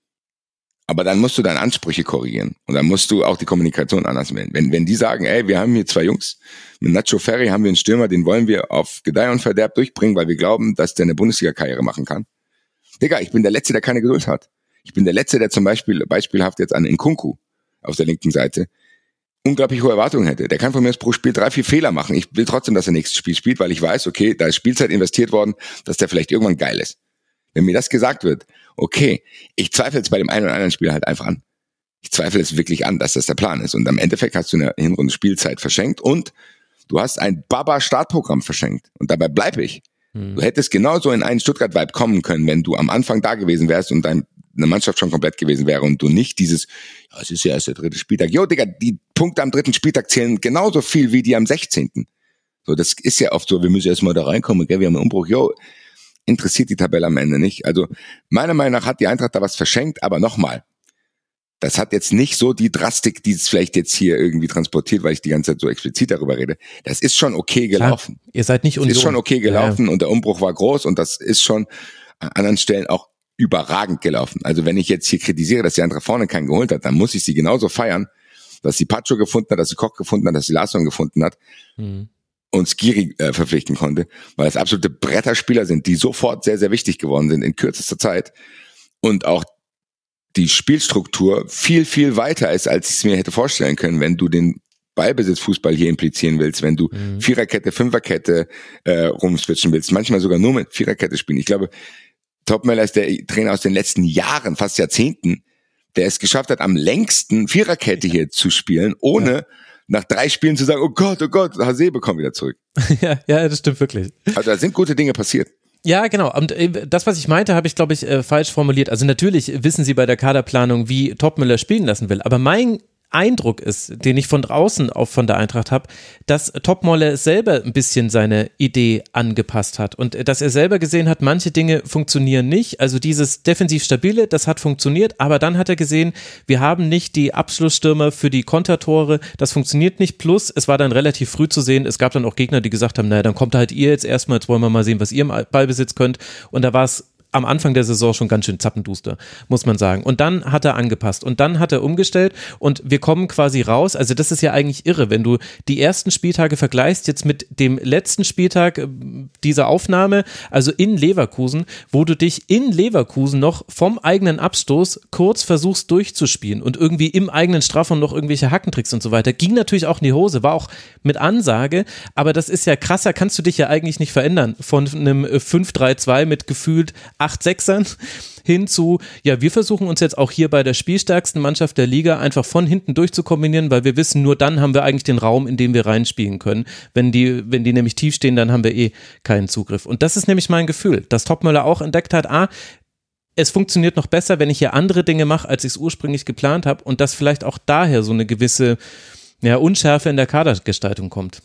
Aber dann musst du deine Ansprüche korrigieren. Und dann musst du auch die Kommunikation anders wählen. Wenn, wenn die sagen, ey, wir haben hier zwei Jungs, mit Nacho Ferry haben wir einen Stürmer, den wollen wir auf Gedeih und Verderb durchbringen, weil wir glauben, dass der eine Bundesliga-Karriere machen kann. Digga, ich bin der Letzte, der keine Geduld hat. Ich bin der Letzte, der zum Beispiel, beispielhaft jetzt an Nkunku auf der linken Seite, unglaublich hohe Erwartungen hätte. Der kann von mir aus pro Spiel drei, vier Fehler machen. Ich will trotzdem, dass er nächstes Spiel spielt, weil ich weiß, okay, da ist Spielzeit investiert worden, dass der vielleicht irgendwann geil ist. Wenn mir das gesagt wird, okay, ich zweifle jetzt bei dem einen oder anderen Spieler halt einfach an. Ich zweifle es wirklich an, dass das der Plan ist. Und am Endeffekt hast du eine Hinrunde Spielzeit verschenkt und du hast ein Baba-Startprogramm verschenkt. Und dabei bleibe ich. Hm. Du hättest genauso in einen Stuttgart-Vibe kommen können, wenn du am Anfang da gewesen wärst und deine Mannschaft schon komplett gewesen wäre und du nicht dieses, ja, es ist ja erst der dritte Spieltag. Jo, Digga, die Punkte am dritten Spieltag zählen genauso viel wie die am sechzehnten So, das ist ja oft so, wir müssen erst mal da reinkommen, gell, wir haben einen Umbruch. Jo, interessiert die Tabelle am Ende nicht. Also meiner Meinung nach hat die Eintracht da was verschenkt, aber nochmal, das hat jetzt nicht so die Drastik, die es vielleicht jetzt hier irgendwie transportiert, weil ich die ganze Zeit so explizit darüber rede. Das ist schon okay gelaufen. Klar, ihr seid nicht Union. Das ist schon okay gelaufen ja. und der Umbruch war groß und das ist schon an anderen Stellen auch überragend gelaufen. Also wenn ich jetzt hier kritisiere, dass die Eintracht vorne keinen geholt hat, dann muss ich sie genauso feiern, dass sie Pacho gefunden hat, dass sie Koch gefunden hat, dass sie Larsson gefunden hat. Mhm. und Skiri äh, verpflichten konnte, weil es absolute Bretterspieler sind, die sofort sehr, sehr wichtig geworden sind in kürzester Zeit und auch die Spielstruktur viel, viel weiter ist, als ich es mir hätte vorstellen können, wenn du den Ballbesitzfußball hier implizieren willst, wenn du mhm. Viererkette, Fünferkette äh, rumswitchen willst, manchmal sogar nur mit Viererkette spielen. Ich glaube, Topmöller ist der Trainer aus den letzten Jahren, fast Jahrzehnten, der es geschafft hat, am längsten Viererkette hier zu spielen, ohne ja. nach drei Spielen zu sagen, oh Gott, oh Gott, Hasebe kommt wieder zurück. ja, ja, das stimmt wirklich. Also da sind gute Dinge passiert. Ja, genau. Und das, was ich meinte, habe ich, glaube ich, falsch formuliert. Also natürlich wissen Sie bei der Kaderplanung, wie Topmöller spielen lassen will. Aber mein Eindruck ist, den ich von draußen auch von der Eintracht habe, dass Topmöller selber ein bisschen seine Idee angepasst hat und dass er selber gesehen hat, manche Dinge funktionieren nicht, also dieses defensiv stabile, das hat funktioniert, aber dann hat er gesehen, wir haben nicht die Abschlussstürmer für die Kontertore, das funktioniert nicht, plus es war dann relativ früh zu sehen, es gab dann auch Gegner, die gesagt haben, naja, dann kommt halt ihr jetzt erstmal, jetzt wollen wir mal sehen, was ihr im Ballbesitz könnt, und da war es am Anfang der Saison schon ganz schön zappenduster, muss man sagen. Und dann hat er angepasst und dann hat er umgestellt und wir kommen quasi raus. Also das ist ja eigentlich irre, wenn du die ersten Spieltage vergleichst jetzt mit dem letzten Spieltag dieser Aufnahme, also in Leverkusen, wo du dich in Leverkusen noch vom eigenen Abstoß kurz versuchst durchzuspielen und irgendwie im eigenen Strafraum noch irgendwelche Hackentricks und so weiter. Ging natürlich auch in die Hose, war auch mit Ansage, aber das ist ja krasser, kannst du dich ja eigentlich nicht verändern. Von einem fünf drei zwei mit gefühlt acht Sechsern hin zu, ja, wir versuchen uns jetzt auch hier bei der spielstärksten Mannschaft der Liga einfach von hinten durchzukombinieren, weil wir wissen, nur dann haben wir eigentlich den Raum, in dem wir reinspielen können. Wenn die, wenn die nämlich tief stehen, dann haben wir eh keinen Zugriff. Und das ist nämlich mein Gefühl, dass Topmöller auch entdeckt hat, ah, es funktioniert noch besser, wenn ich hier andere Dinge mache, als ich es ursprünglich geplant habe, und dass vielleicht auch daher so eine gewisse, ja, Unschärfe in der Kadergestaltung kommt.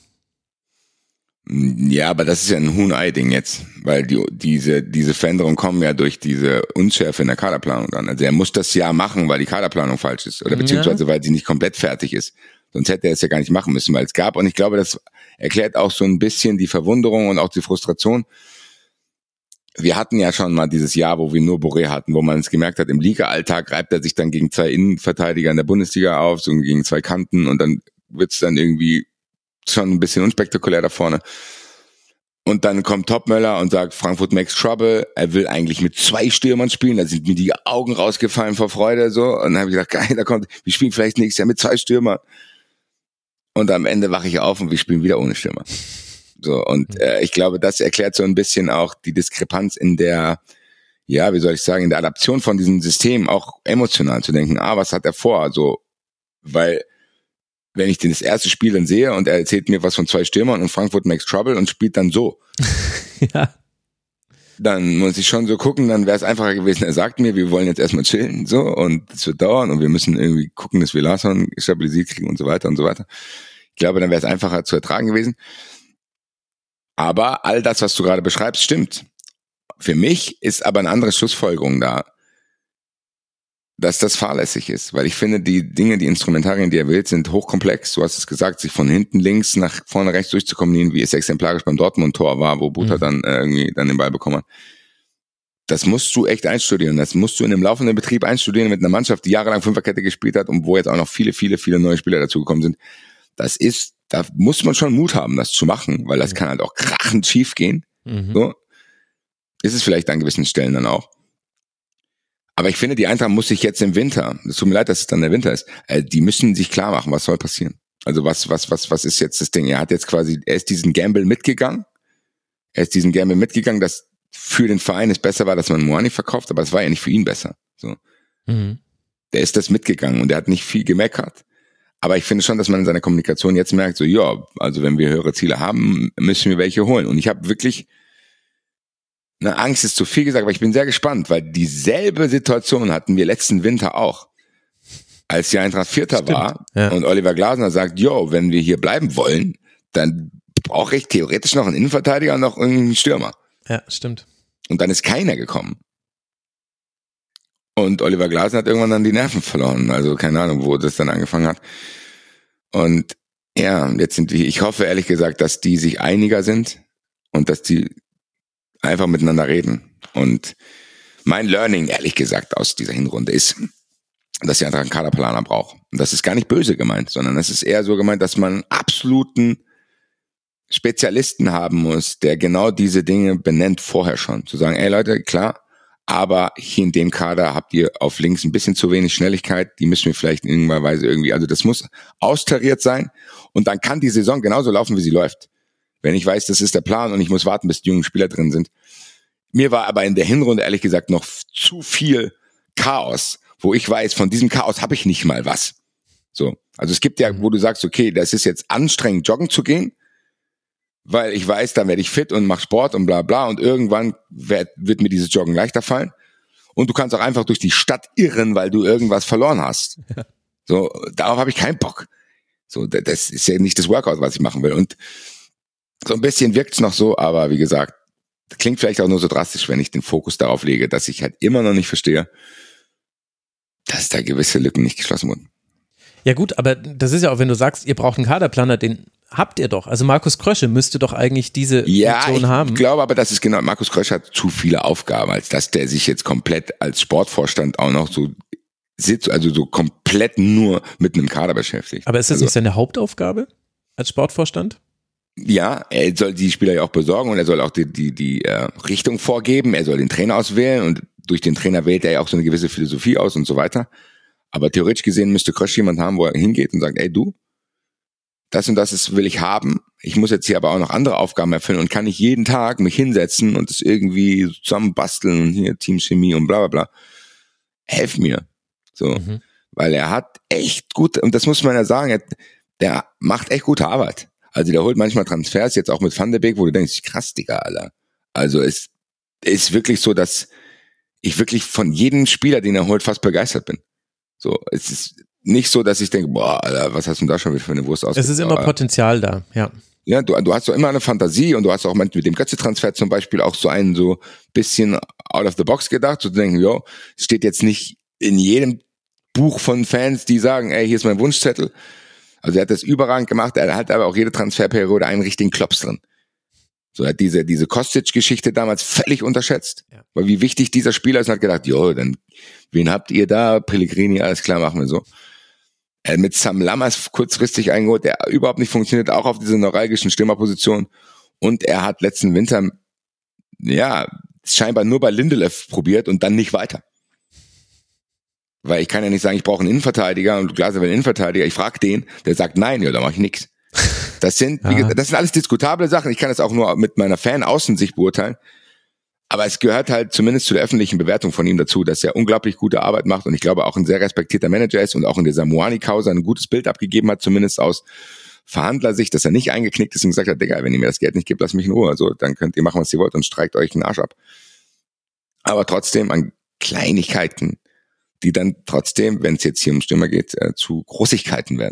Ja, aber das ist ja ein Huhn-Ei-Ding jetzt, weil die, diese, diese Veränderungen kommen ja durch diese Unschärfe in der Kaderplanung dann. Also er muss das ja machen, weil die Kaderplanung falsch ist oder beziehungsweise weil sie nicht komplett fertig ist. Sonst hätte er es ja gar nicht machen müssen, weil es gab. Und ich glaube, das erklärt auch so ein bisschen die Verwunderung und auch die Frustration. Wir hatten ja schon mal dieses Jahr, wo wir nur Boré hatten, wo man es gemerkt hat, im Liga-Alltag reibt er sich dann gegen zwei Innenverteidiger in der Bundesliga auf, so gegen zwei Kanten, und dann wird's dann irgendwie schon ein bisschen unspektakulär da vorne. Und dann kommt Topmöller und sagt, Frankfurt makes trouble. Er will eigentlich mit zwei Stürmern spielen. Da sind mir die Augen rausgefallen vor Freude. So. Und dann habe ich gedacht, geil, da kommt, wir spielen vielleicht nächstes Jahr mit zwei Stürmern. Und am Ende wache ich auf und wir spielen wieder ohne Stürmer. So. Und äh, ich glaube, das erklärt so ein bisschen auch die Diskrepanz in der, ja, wie soll ich sagen, in der Adaption von diesem System, auch emotional zu denken, ah, was hat er vor? So, weil wenn ich das erste Spiel dann sehe und er erzählt mir was von zwei Stürmern und Frankfurt makes trouble und spielt dann so. Ja. Dann muss ich schon so gucken, dann wäre es einfacher gewesen. Er sagt mir, wir wollen jetzt erstmal chillen, so, und es wird dauern und wir müssen irgendwie gucken, dass wir Larsson stabilisiert kriegen und so weiter und so weiter. Ich glaube, dann wäre es einfacher zu ertragen gewesen. Aber all das, was du gerade beschreibst, stimmt. Für mich ist aber eine andere Schlussfolgerung da, dass das fahrlässig ist, weil ich finde, die Dinge, die Instrumentarien, die er wählt, sind hochkomplex. Du hast es gesagt, sich von hinten links nach vorne rechts durchzukombinieren, wie es exemplarisch beim Dortmund-Tor war, wo Buta mhm. dann äh, irgendwie dann den Ball bekommen hat. Das musst du echt einstudieren. Das musst du in einem laufenden Betrieb einstudieren mit einer Mannschaft, die jahrelang Fünferkette gespielt hat und wo jetzt auch noch viele, viele, viele neue Spieler dazugekommen sind. Das ist, da muss man schon Mut haben, das zu machen, weil das mhm. kann halt auch krachend schief gehen. Mhm. So ist es vielleicht an gewissen Stellen dann auch. Aber ich finde, die Eintracht muss sich jetzt im Winter, es tut mir leid, dass es dann der Winter ist, äh, die müssen sich klar machen, was soll passieren. Also was, was, was, was ist jetzt das Ding? Er hat jetzt quasi, er ist diesen Gamble mitgegangen. Er ist diesen Gamble mitgegangen, dass für den Verein es besser war, dass man Moani verkauft, aber es war ja nicht für ihn besser. So. Mhm. Der ist das mitgegangen und der hat nicht viel gemeckert. Aber ich finde schon, dass man in seiner Kommunikation jetzt merkt, so, ja, also wenn wir höhere Ziele haben, müssen wir welche holen. Und ich habe wirklich, Na, Angst ist zu viel gesagt, aber ich bin sehr gespannt, weil dieselbe Situation hatten wir letzten Winter auch. Als die Eintracht Vierter Stimmt, war ja. und Oliver Glasner sagt, jo, wenn wir hier bleiben wollen, dann brauche ich theoretisch noch einen Innenverteidiger und noch einen Stürmer. Ja, stimmt. Und dann ist keiner gekommen. Und Oliver Glasner hat irgendwann dann die Nerven verloren. Also keine Ahnung, wo das dann angefangen hat. Und ja, jetzt sind wir, ich hoffe ehrlich gesagt, dass die sich einiger sind und dass die einfach miteinander reden. Und mein Learning, ehrlich gesagt, aus dieser Hinrunde ist, dass die Eintracht einen Kaderplaner braucht. Und das ist gar nicht böse gemeint, sondern es ist eher so gemeint, dass man einen absoluten Spezialisten haben muss, der genau diese Dinge benennt vorher schon. Zu sagen, ey Leute, klar, aber hier in dem Kader habt ihr auf links ein bisschen zu wenig Schnelligkeit, die müssen wir vielleicht in irgendeiner Weise irgendwie, also das muss austariert sein und dann kann die Saison genauso laufen, wie sie läuft. Wenn ich weiß, das ist der Plan und ich muss warten, bis die jungen Spieler drin sind. Mir war aber in der Hinrunde ehrlich gesagt noch zu viel Chaos, wo ich weiß, von diesem Chaos habe ich nicht mal was. So, also es gibt ja, wo du sagst, okay, das ist jetzt anstrengend, joggen zu gehen, weil ich weiß, dann werde ich fit und mache Sport und bla bla und irgendwann wird, wird mir dieses Joggen leichter fallen. Und du kannst auch einfach durch die Stadt irren, weil du irgendwas verloren hast. Ja. So, darauf habe ich keinen Bock. So, das ist ja nicht das Workout, was ich machen will. Und so ein bisschen wirkt's noch so, aber wie gesagt, klingt vielleicht auch nur so drastisch, wenn ich den Fokus darauf lege, dass ich halt immer noch nicht verstehe, dass da gewisse Lücken nicht geschlossen wurden. Ja gut, aber das ist ja auch, wenn du sagst, ihr braucht einen Kaderplaner, den habt ihr doch. Also Markus Krösche müsste doch eigentlich diese ja, Funktion haben. Ja, ich glaube aber, dass es genau, Markus Krösche hat zu viele Aufgaben, als dass der sich jetzt komplett als Sportvorstand auch noch so sitzt, also so komplett nur mit einem Kader beschäftigt. Aber ist das also, nicht seine Hauptaufgabe als Sportvorstand? Ja, er soll die Spieler ja auch besorgen und er soll auch die die die äh, Richtung vorgeben, er soll den Trainer auswählen und durch den Trainer wählt er ja auch so eine gewisse Philosophie aus und so weiter. Aber theoretisch gesehen müsste Krösche jemand haben, wo er hingeht und sagt, ey du, das und das ist, will ich haben, ich muss jetzt hier aber auch noch andere Aufgaben erfüllen und kann nicht jeden Tag mich hinsetzen und das irgendwie zusammenbasteln und hier Teamchemie und bla bla bla. Helf mir. So, mhm. Weil er hat echt gut, und das muss man ja sagen, er, der macht echt gute Arbeit. Also der holt manchmal Transfers, jetzt auch mit Van de Beek, wo du denkst, krass, Digga, Alter. Also es ist wirklich so, dass ich wirklich von jedem Spieler, den er holt, fast begeistert bin. So, es ist nicht so, dass ich denke, boah, Alter, was hast du denn da schon wieder für eine Wurst aus? Es ist immer aber, Potenzial da, ja. Ja, du, du hast so immer eine Fantasie und du hast auch mit dem Götze-Transfer zum Beispiel auch so einen so bisschen out of the box gedacht, so zu denken, jo, es steht jetzt nicht in jedem Buch von Fans, die sagen, ey, hier ist mein Wunschzettel. Also er hat das überragend gemacht, er hat aber auch jede Transferperiode einen richtigen Klops drin. So, er hat diese, diese Kostic-Geschichte damals völlig unterschätzt. Ja. Weil wie wichtig dieser Spieler ist, und hat gedacht, jo, dann, wen habt ihr da? Pellegrini, alles klar, machen wir so. Er hat mit Sam Lammers kurzfristig eingeholt, der überhaupt nicht funktioniert, auch auf dieser neuralgischen Stürmerposition. Und er hat letzten Winter, ja, scheinbar nur bei Lindelöf probiert und dann nicht weiter. Weil ich kann ja nicht sagen, ich brauche einen Innenverteidiger und Glaser will einen Innenverteidiger. Ich frage den, der sagt nein, ja, da mache ich nichts. Das sind, wie gesagt, das sind alles diskutable Sachen. Ich kann das auch nur mit meiner Fan-Außensicht beurteilen. Aber es gehört halt zumindest zu der öffentlichen Bewertung von ihm dazu, dass er unglaublich gute Arbeit macht und ich glaube auch ein sehr respektierter Manager ist und auch in der Samuani-Causa ein gutes Bild abgegeben hat, zumindest aus Verhandlersicht, dass er nicht eingeknickt ist und gesagt hat, Digga, wenn ihr mir das Geld nicht gebt, lasst mich in Ruhe. Also dann könnt ihr machen, was ihr wollt und streikt euch den Arsch ab. Aber trotzdem an Kleinigkeiten, die dann trotzdem, wenn es jetzt hier um Stürmer geht, äh, zu Großigkeiten werden.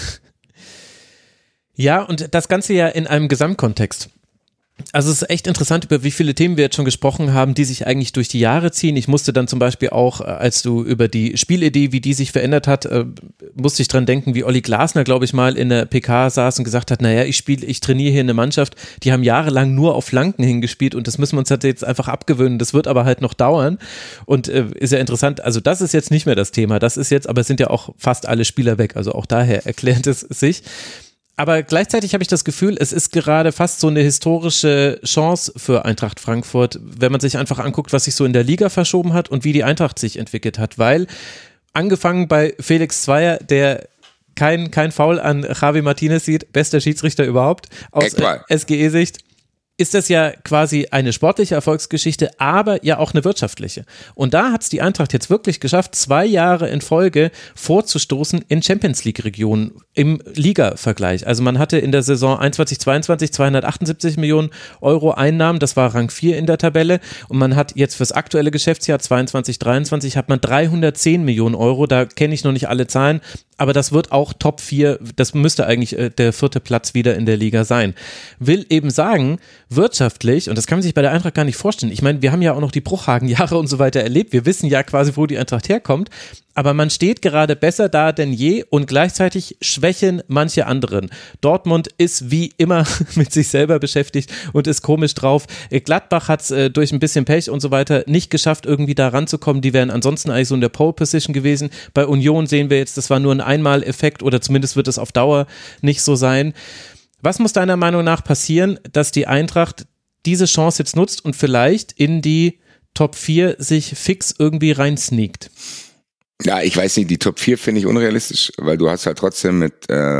Ja, und das Ganze ja in einem Gesamtkontext. Also es ist echt interessant, über wie viele Themen wir jetzt schon gesprochen haben, die sich eigentlich durch die Jahre ziehen. Ich musste dann zum Beispiel auch, als du über die Spielidee, wie die sich verändert hat, äh, musste ich dran denken, wie Olli Glasner, glaube ich, mal in der P K saß und gesagt hat, naja, ich spiele, ich trainiere hier eine Mannschaft, die haben jahrelang nur auf Flanken hingespielt und das müssen wir uns halt jetzt einfach abgewöhnen. Das wird aber halt noch dauern und äh, ist ja interessant. Also das ist jetzt nicht mehr das Thema. Das ist jetzt, aber es sind ja auch fast alle Spieler weg. Also auch daher erklärt es sich. Aber gleichzeitig habe ich das Gefühl, es ist gerade fast so eine historische Chance für Eintracht Frankfurt, wenn man sich einfach anguckt, was sich so in der Liga verschoben hat und wie die Eintracht sich entwickelt hat, weil angefangen bei Felix Zweier, der kein, kein Foul an Javi Martinez sieht, bester Schiedsrichter überhaupt aus äh, S G E-Sicht, ist das ja quasi eine sportliche Erfolgsgeschichte, aber ja auch eine wirtschaftliche. Und da hat es die Eintracht jetzt wirklich geschafft, zwei Jahre in Folge vorzustoßen in Champions-League-Regionen im Liga-Vergleich. Also man hatte in der Saison einundzwanzig zweiundzwanzig zweihundertachtundsiebzig Millionen Euro Einnahmen, das war Rang vier in der Tabelle. Und man hat jetzt fürs aktuelle Geschäftsjahr zweiundzwanzig dreiundzwanzig hat man dreihundertzehn Millionen Euro, da kenne ich noch nicht alle Zahlen, aber das wird auch Top vier, das müsste eigentlich äh, der vierte Platz wieder in der Liga sein. Will eben sagen, wirtschaftlich, und das kann man sich bei der Eintracht gar nicht vorstellen, ich meine, wir haben ja auch noch die Bruchhagen-Jahre und so weiter erlebt, wir wissen ja quasi, wo die Eintracht herkommt, aber man steht gerade besser da denn je und gleichzeitig schwächen manche anderen. Dortmund ist wie immer mit sich selber beschäftigt und ist komisch drauf. Gladbach hat es äh, durch ein bisschen Pech und so weiter nicht geschafft, irgendwie da ranzukommen. Die wären ansonsten eigentlich so in der Pole-Position gewesen. Bei Union sehen wir jetzt, das war nur ein Einmal-Effekt oder zumindest wird es auf Dauer nicht so sein. Was muss deiner Meinung nach passieren, dass die Eintracht diese Chance jetzt nutzt und vielleicht in die Top vier sich fix irgendwie reinsneakt? Ja, ich weiß nicht, die Top vier finde ich unrealistisch, weil du hast halt trotzdem mit, äh,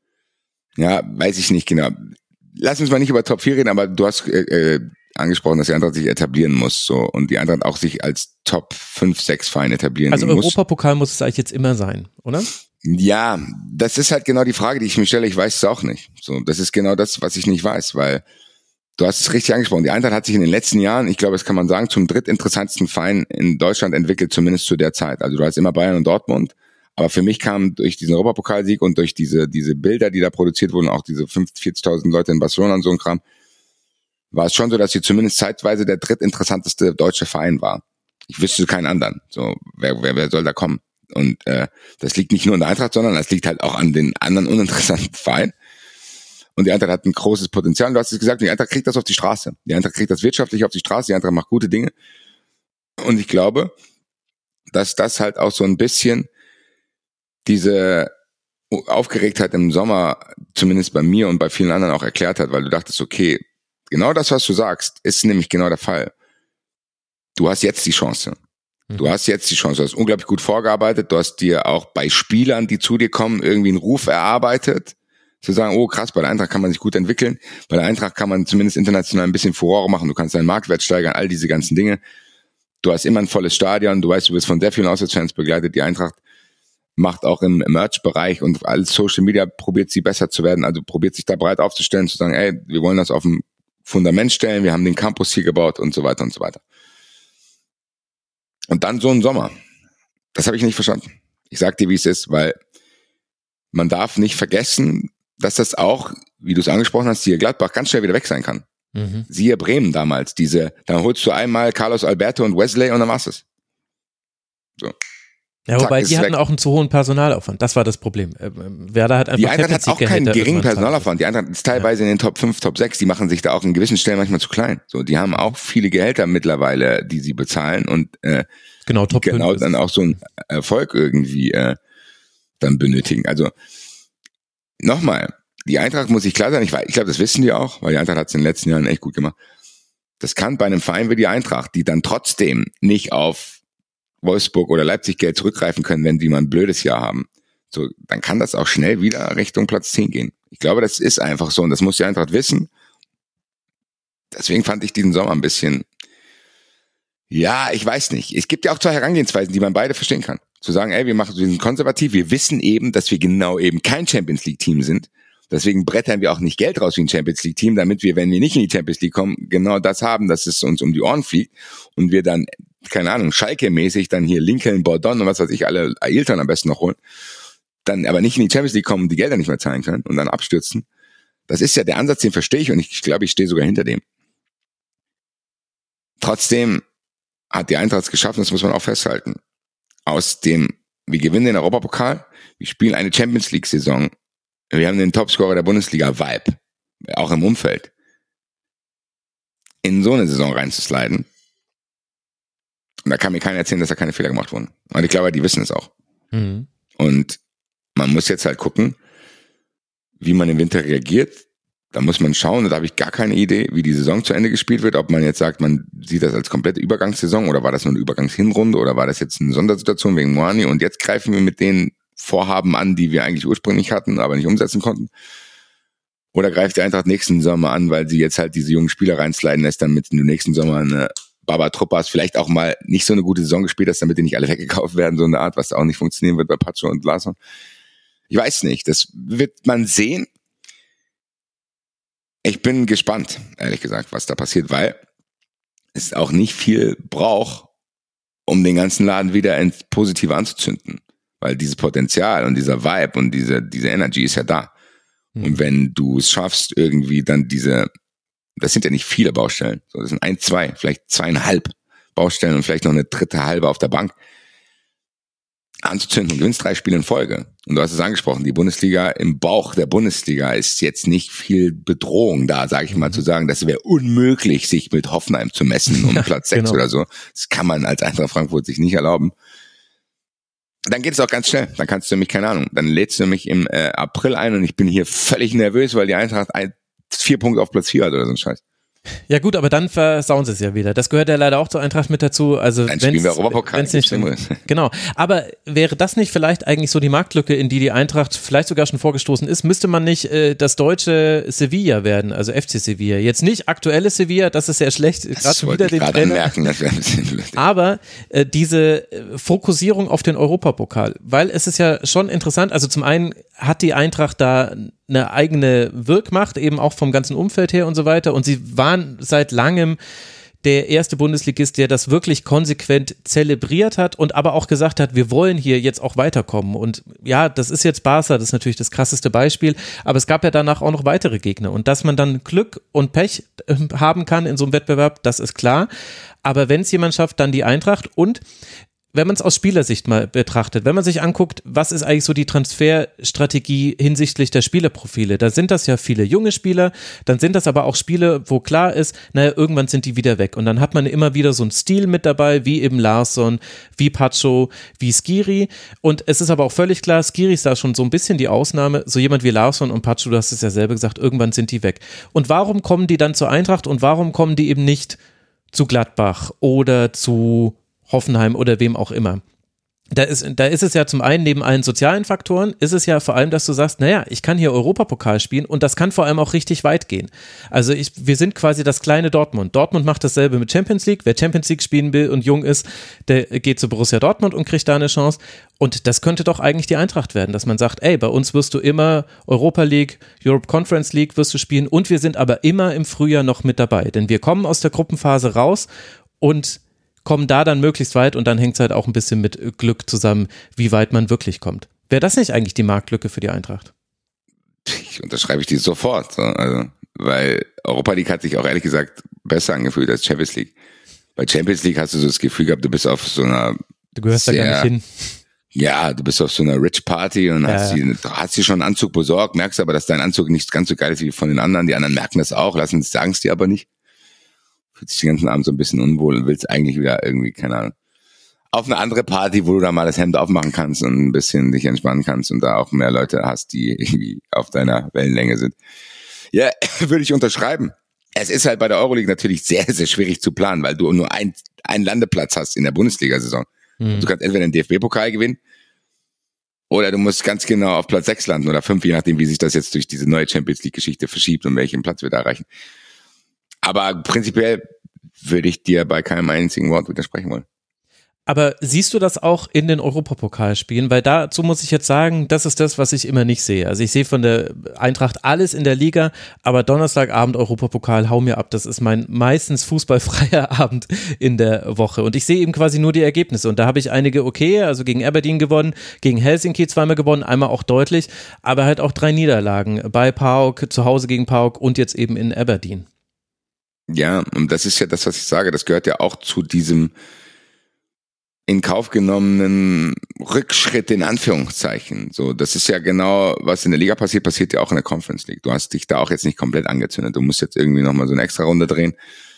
ja, weiß ich nicht genau. Lass uns mal nicht über Top vier reden, aber du hast äh, äh, angesprochen, dass die Eintracht sich etablieren muss, so, und die Eintracht auch sich als Top fünf, sechs Verein etablieren also muss. Also Europapokal muss es eigentlich jetzt immer sein, oder? Ja, das ist halt genau die Frage, die ich mir stelle. Ich weiß es auch nicht. So, das ist genau das, was ich nicht weiß, weil du hast es richtig angesprochen. Die Eintracht hat sich in den letzten Jahren, ich glaube, das kann man sagen, zum drittinteressantesten Verein in Deutschland entwickelt, zumindest zu der Zeit. Also du hast immer Bayern und Dortmund, Aber für mich kam durch diesen Europapokalsieg und durch diese diese Bilder, die da produziert wurden, auch diese fünfundvierzigtausend Leute in Barcelona und so ein Kram, war es schon so, dass sie zumindest zeitweise der drittinteressanteste deutsche Verein war. Ich wüsste keinen anderen. So, wer, wer, wer soll da kommen? Und äh, das liegt nicht nur an der Eintracht, sondern das liegt halt auch an den anderen uninteressanten Vereinen. Und die Eintracht hat ein großes Potenzial. Du hast es gesagt, die Eintracht kriegt das auf die Straße. Die Eintracht kriegt das wirtschaftlich auf die Straße. Die Eintracht macht gute Dinge. Und ich glaube, dass das halt auch so ein bisschen diese Aufgeregtheit im Sommer, zumindest bei mir und bei vielen anderen auch erklärt hat, weil du dachtest, okay, genau das, was du sagst, ist nämlich genau der Fall. Du hast jetzt die Chance. Du hast jetzt die Chance. Du hast unglaublich gut vorgearbeitet. Du hast dir auch bei Spielern, die zu dir kommen, irgendwie einen Ruf erarbeitet. Zu sagen, oh krass, bei der Eintracht kann man sich gut entwickeln. Bei der Eintracht kann man zumindest international ein bisschen Furore machen. Du kannst deinen Marktwert steigern, all diese ganzen Dinge. Du hast immer ein volles Stadion. Du weißt, du wirst von sehr vielen Auswärtsfans begleitet. Die Eintracht macht auch im Merch-Bereich und alles Social Media, probiert sie besser zu werden. Also probiert sich da breit aufzustellen, zu sagen, ey, wir wollen das auf dem Fundament stellen. Wir haben den Campus hier gebaut und so weiter und so weiter. Und dann so ein Sommer. Das habe ich nicht verstanden. Ich sag dir, wie es ist, weil man darf nicht vergessen, dass das auch, wie du es angesprochen hast, hier Gladbach ganz schnell wieder weg sein kann. Mhm. Siehe Bremen damals, diese, dann holst du einmal Carlos Alberto und Wesley und dann war's es. So. Ja, wobei Zack, die hatten weg. Auch einen zu hohen Personalaufwand. Das war das Problem. Werder hat einfach die Eintracht hat auch keinen geringen Personalaufwand. Die Eintracht ist teilweise ja. in den Top fünf, Top sechs. Die machen sich da auch in gewissen Stellen manchmal zu klein. So, die haben auch viele Gehälter mittlerweile, die sie bezahlen und äh, genau, Top genau dann auch so einen Erfolg irgendwie äh, dann benötigen. Also nochmal, die Eintracht muss sich klar sein. Ich, ich glaube, das wissen die auch, weil die Eintracht hat es in den letzten Jahren echt gut gemacht. Das kann bei einem Verein wie die Eintracht, die dann trotzdem nicht auf Wolfsburg oder Leipzig Geld zurückgreifen können, wenn die mal ein blödes Jahr haben. So, dann kann das auch schnell wieder Richtung Platz zehn gehen. Ich glaube, das ist einfach so und das muss die Eintracht wissen. Deswegen fand ich diesen Sommer ein bisschen, ja, ich weiß nicht. Es gibt ja auch zwei Herangehensweisen, die man beide verstehen kann. Zu sagen, ey, wir machen, wir sind konservativ, wir wissen eben, dass wir genau eben kein Champions League Team sind. Deswegen brettern wir auch nicht Geld raus wie ein Champions League Team, damit wir, wenn wir nicht in die Champions League kommen, genau das haben, dass es uns um die Ohren fliegt und wir dann, keine Ahnung, Schalke-mäßig dann hier Lincoln, Bordon und was weiß ich, alle Ailton am besten noch holen, dann aber nicht in die Champions League kommen und die Gelder nicht mehr zahlen können und dann abstürzen. Das ist ja der Ansatz, den verstehe ich und ich glaube, ich stehe sogar hinter dem. Trotzdem hat die Eintracht es geschaffen, das muss man auch festhalten. Aus dem, wir gewinnen den Europapokal, wir spielen eine Champions League-Saison, wir haben den Topscorer der Bundesliga, Vibe, auch im Umfeld. In so eine Saison reinzusliden, und da kann mir keiner erzählen, dass da keine Fehler gemacht wurden. Und ich glaube, die wissen es auch. Mhm. Und man muss jetzt halt gucken, wie man im Winter reagiert. Da muss man schauen, da habe ich gar keine Idee, wie die Saison zu Ende gespielt wird. Ob man jetzt sagt, man sieht das als komplette Übergangssaison oder war das nur eine Übergangshinrunde oder war das jetzt eine Sondersituation wegen Moani und jetzt greifen wir mit den Vorhaben an, die wir eigentlich ursprünglich hatten, aber nicht umsetzen konnten. Oder greift die Eintracht nächsten Sommer an, weil sie jetzt halt diese jungen Spieler reinsliden lässt, damit im nächsten Sommer eine Baba Truppas vielleicht auch mal nicht so eine gute Saison gespielt hast, damit die nicht alle weggekauft werden, so eine Art, was auch nicht funktionieren wird bei Pacho und Larsson. Ich weiß nicht, das wird man sehen. Ich bin gespannt, ehrlich gesagt, was da passiert, weil es auch nicht viel braucht, um den ganzen Laden wieder ins Positive anzuzünden. Weil dieses Potenzial und dieser Vibe und diese, diese Energy ist ja da. Mhm. Und wenn du es schaffst, irgendwie dann diese, das sind ja nicht viele Baustellen, so, das sind ein, zwei, vielleicht zweieinhalb Baustellen und vielleicht noch eine dritte halbe auf der Bank, anzuzünden und gewinnst drei Spiele in Folge. Und du hast es angesprochen, die Bundesliga, im Bauch der Bundesliga ist jetzt nicht viel Bedrohung da, sage ich mal, mhm. zu sagen, das wäre unmöglich, sich mit Hoffenheim zu messen um Platz sechs genau. oder so. Das kann man als Eintracht Frankfurt sich nicht erlauben. Dann geht es auch ganz schnell. Dann kannst du nämlich, keine Ahnung, dann lädst du mich im äh, April ein und ich bin hier völlig nervös, weil die Eintracht ein, vier Punkte auf Platz vier hat oder so ein Scheiß. Ja gut, aber dann versauen sie es ja wieder. Das gehört ja leider auch zur Eintracht mit dazu. Also dann spielen wir Europapokal. Wenn's nicht, genau. Aber wäre das nicht vielleicht eigentlich so die Marktlücke, in die die Eintracht vielleicht sogar schon vorgestoßen ist? Müsste man nicht äh, das deutsche Sevilla werden, also F C Sevilla? Jetzt nicht aktuelle Sevilla, das ist sehr schlecht. Das schon wieder den Trainer. Anmerken, das wäre ein bisschen blöd. Aber äh, diese äh, Fokussierung auf den Europapokal, weil es ist ja schon interessant. Also zum einen hat die Eintracht da eine eigene Wirkmacht, eben auch vom ganzen Umfeld her und so weiter. Und sie waren seit langem der erste Bundesligist, der das wirklich konsequent zelebriert hat und aber auch gesagt hat, wir wollen hier jetzt auch weiterkommen. Und ja, das ist jetzt Barca, das ist natürlich das krasseste Beispiel, aber es gab ja danach auch noch weitere Gegner. Und dass man dann Glück und Pech äh, haben kann in so einem Wettbewerb, das ist klar. Aber wenn es jemand schafft, dann die Eintracht. Und wenn man es aus Spielersicht mal betrachtet, wenn man sich anguckt, was ist eigentlich so die Transferstrategie hinsichtlich der Spielerprofile, da sind das ja viele junge Spieler, dann sind das aber auch Spiele, wo klar ist, naja, irgendwann sind die wieder weg und dann hat man immer wieder so einen Stil mit dabei, wie eben Larsson, wie Pacho, wie Skiri und es ist aber auch völlig klar, Skiri ist da schon so ein bisschen die Ausnahme, so jemand wie Larsson und Pacho, du hast es ja selber gesagt, irgendwann sind die weg. Und warum kommen die dann zur Eintracht und warum kommen die eben nicht zu Gladbach oder zu Hoffenheim oder wem auch immer. Da ist, da ist es ja zum einen neben allen sozialen Faktoren, ist es ja vor allem, dass du sagst, naja, ich kann hier Europapokal spielen und das kann vor allem auch richtig weit gehen. Also ich, wir sind quasi das kleine Dortmund. Dortmund macht dasselbe mit Champions League. Wer Champions League spielen will und jung ist, der geht zu Borussia Dortmund und kriegt da eine Chance. Und das könnte doch eigentlich die Eintracht werden, dass man sagt, ey, bei uns wirst du immer Europa League, Europe Conference League wirst du spielen und wir sind aber immer im Frühjahr noch mit dabei. Denn wir kommen aus der Gruppenphase raus und kommen da dann möglichst weit und dann hängt es halt auch ein bisschen mit Glück zusammen, wie weit man wirklich kommt. Wäre das nicht eigentlich die Marktlücke für die Eintracht? Ich unterschreibe ich die sofort, so, also, weil Europa League hat sich auch ehrlich gesagt besser angefühlt als Champions League. Bei Champions League hast du so das Gefühl gehabt, du bist auf so einer Du gehörst sehr, da gar nicht hin. Ja, du bist auf so einer Rich Party und ja, hast, die, hast dir schon einen Anzug besorgt, merkst aber, dass dein Anzug nicht ganz so geil ist wie von den anderen. Die anderen merken das auch, lassen es, sagen es dir aber nicht. Fühlt sich den ganzen Abend so ein bisschen unwohl und willst eigentlich wieder irgendwie, keine Ahnung, auf eine andere Party, wo du da mal das Hemd aufmachen kannst und ein bisschen dich entspannen kannst und da auch mehr Leute hast, die irgendwie auf deiner Wellenlänge sind. Ja, würde ich unterschreiben. Es ist halt bei der Euroleague natürlich sehr, sehr schwierig zu planen, weil du nur ein, einen Landeplatz hast in der Bundesliga-Saison. Mhm. Du kannst entweder den D F B-Pokal gewinnen oder du musst ganz genau auf Platz sechs landen oder fünf, je nachdem, wie sich das jetzt durch diese neue Champions League-Geschichte verschiebt und welchen Platz wir da erreichen. Aber prinzipiell würde ich dir bei keinem einzigen Wort widersprechen wollen. Aber siehst du das auch in den Europapokalspielen? Weil dazu muss ich jetzt sagen, das ist das, was ich immer nicht sehe. Also ich sehe von der Eintracht alles in der Liga, aber Donnerstagabend Europapokal, hau mir ab. Das ist mein meistens fußballfreier Abend in der Woche. Und ich sehe eben quasi nur die Ergebnisse. Und da habe ich einige okay, also gegen Aberdeen gewonnen, gegen Helsinki zweimal gewonnen, einmal auch deutlich, aber halt auch drei Niederlagen bei PAOK, zu Hause gegen PAOK und jetzt eben in Aberdeen. Ja, und das ist ja das, was ich sage. Das gehört ja auch zu diesem in Kauf genommenen Rückschritt in Anführungszeichen. So, das ist ja genau, was in der Liga passiert, passiert ja auch in der Conference League. Du hast dich da auch jetzt nicht komplett angezündet. Du musst jetzt irgendwie nochmal so eine extra Runde drehen.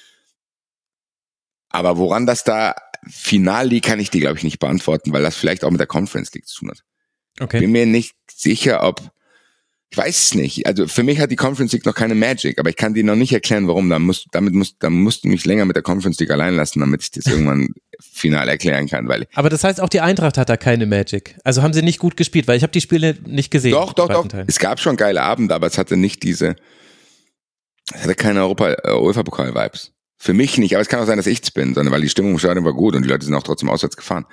Aber woran das da final liegt, kann ich dir, glaube ich, nicht beantworten, weil das vielleicht auch mit der Conference League zu tun hat. Okay. Bin mir nicht sicher, ob Ich weiß es nicht. Also für mich hat die Conference League noch keine Magic, aber ich kann dir noch nicht erklären, warum. Da musst, damit musst, da musst du mich länger mit der Conference League allein lassen, damit ich das irgendwann final erklären kann. Weil aber das heißt, auch die Eintracht hat da keine Magic. Also haben sie nicht gut gespielt, weil ich habe die Spiele nicht gesehen. Doch, doch, doch. Teil. Es gab schon geile Abende, aber es hatte nicht diese, es hatte keine Europa, äh, UEFA-Pokal-Vibes. Für mich nicht, aber es kann auch sein, dass ich's bin, sondern weil die Stimmung im Stadion war gut und die Leute sind auch trotzdem auswärts gefahren.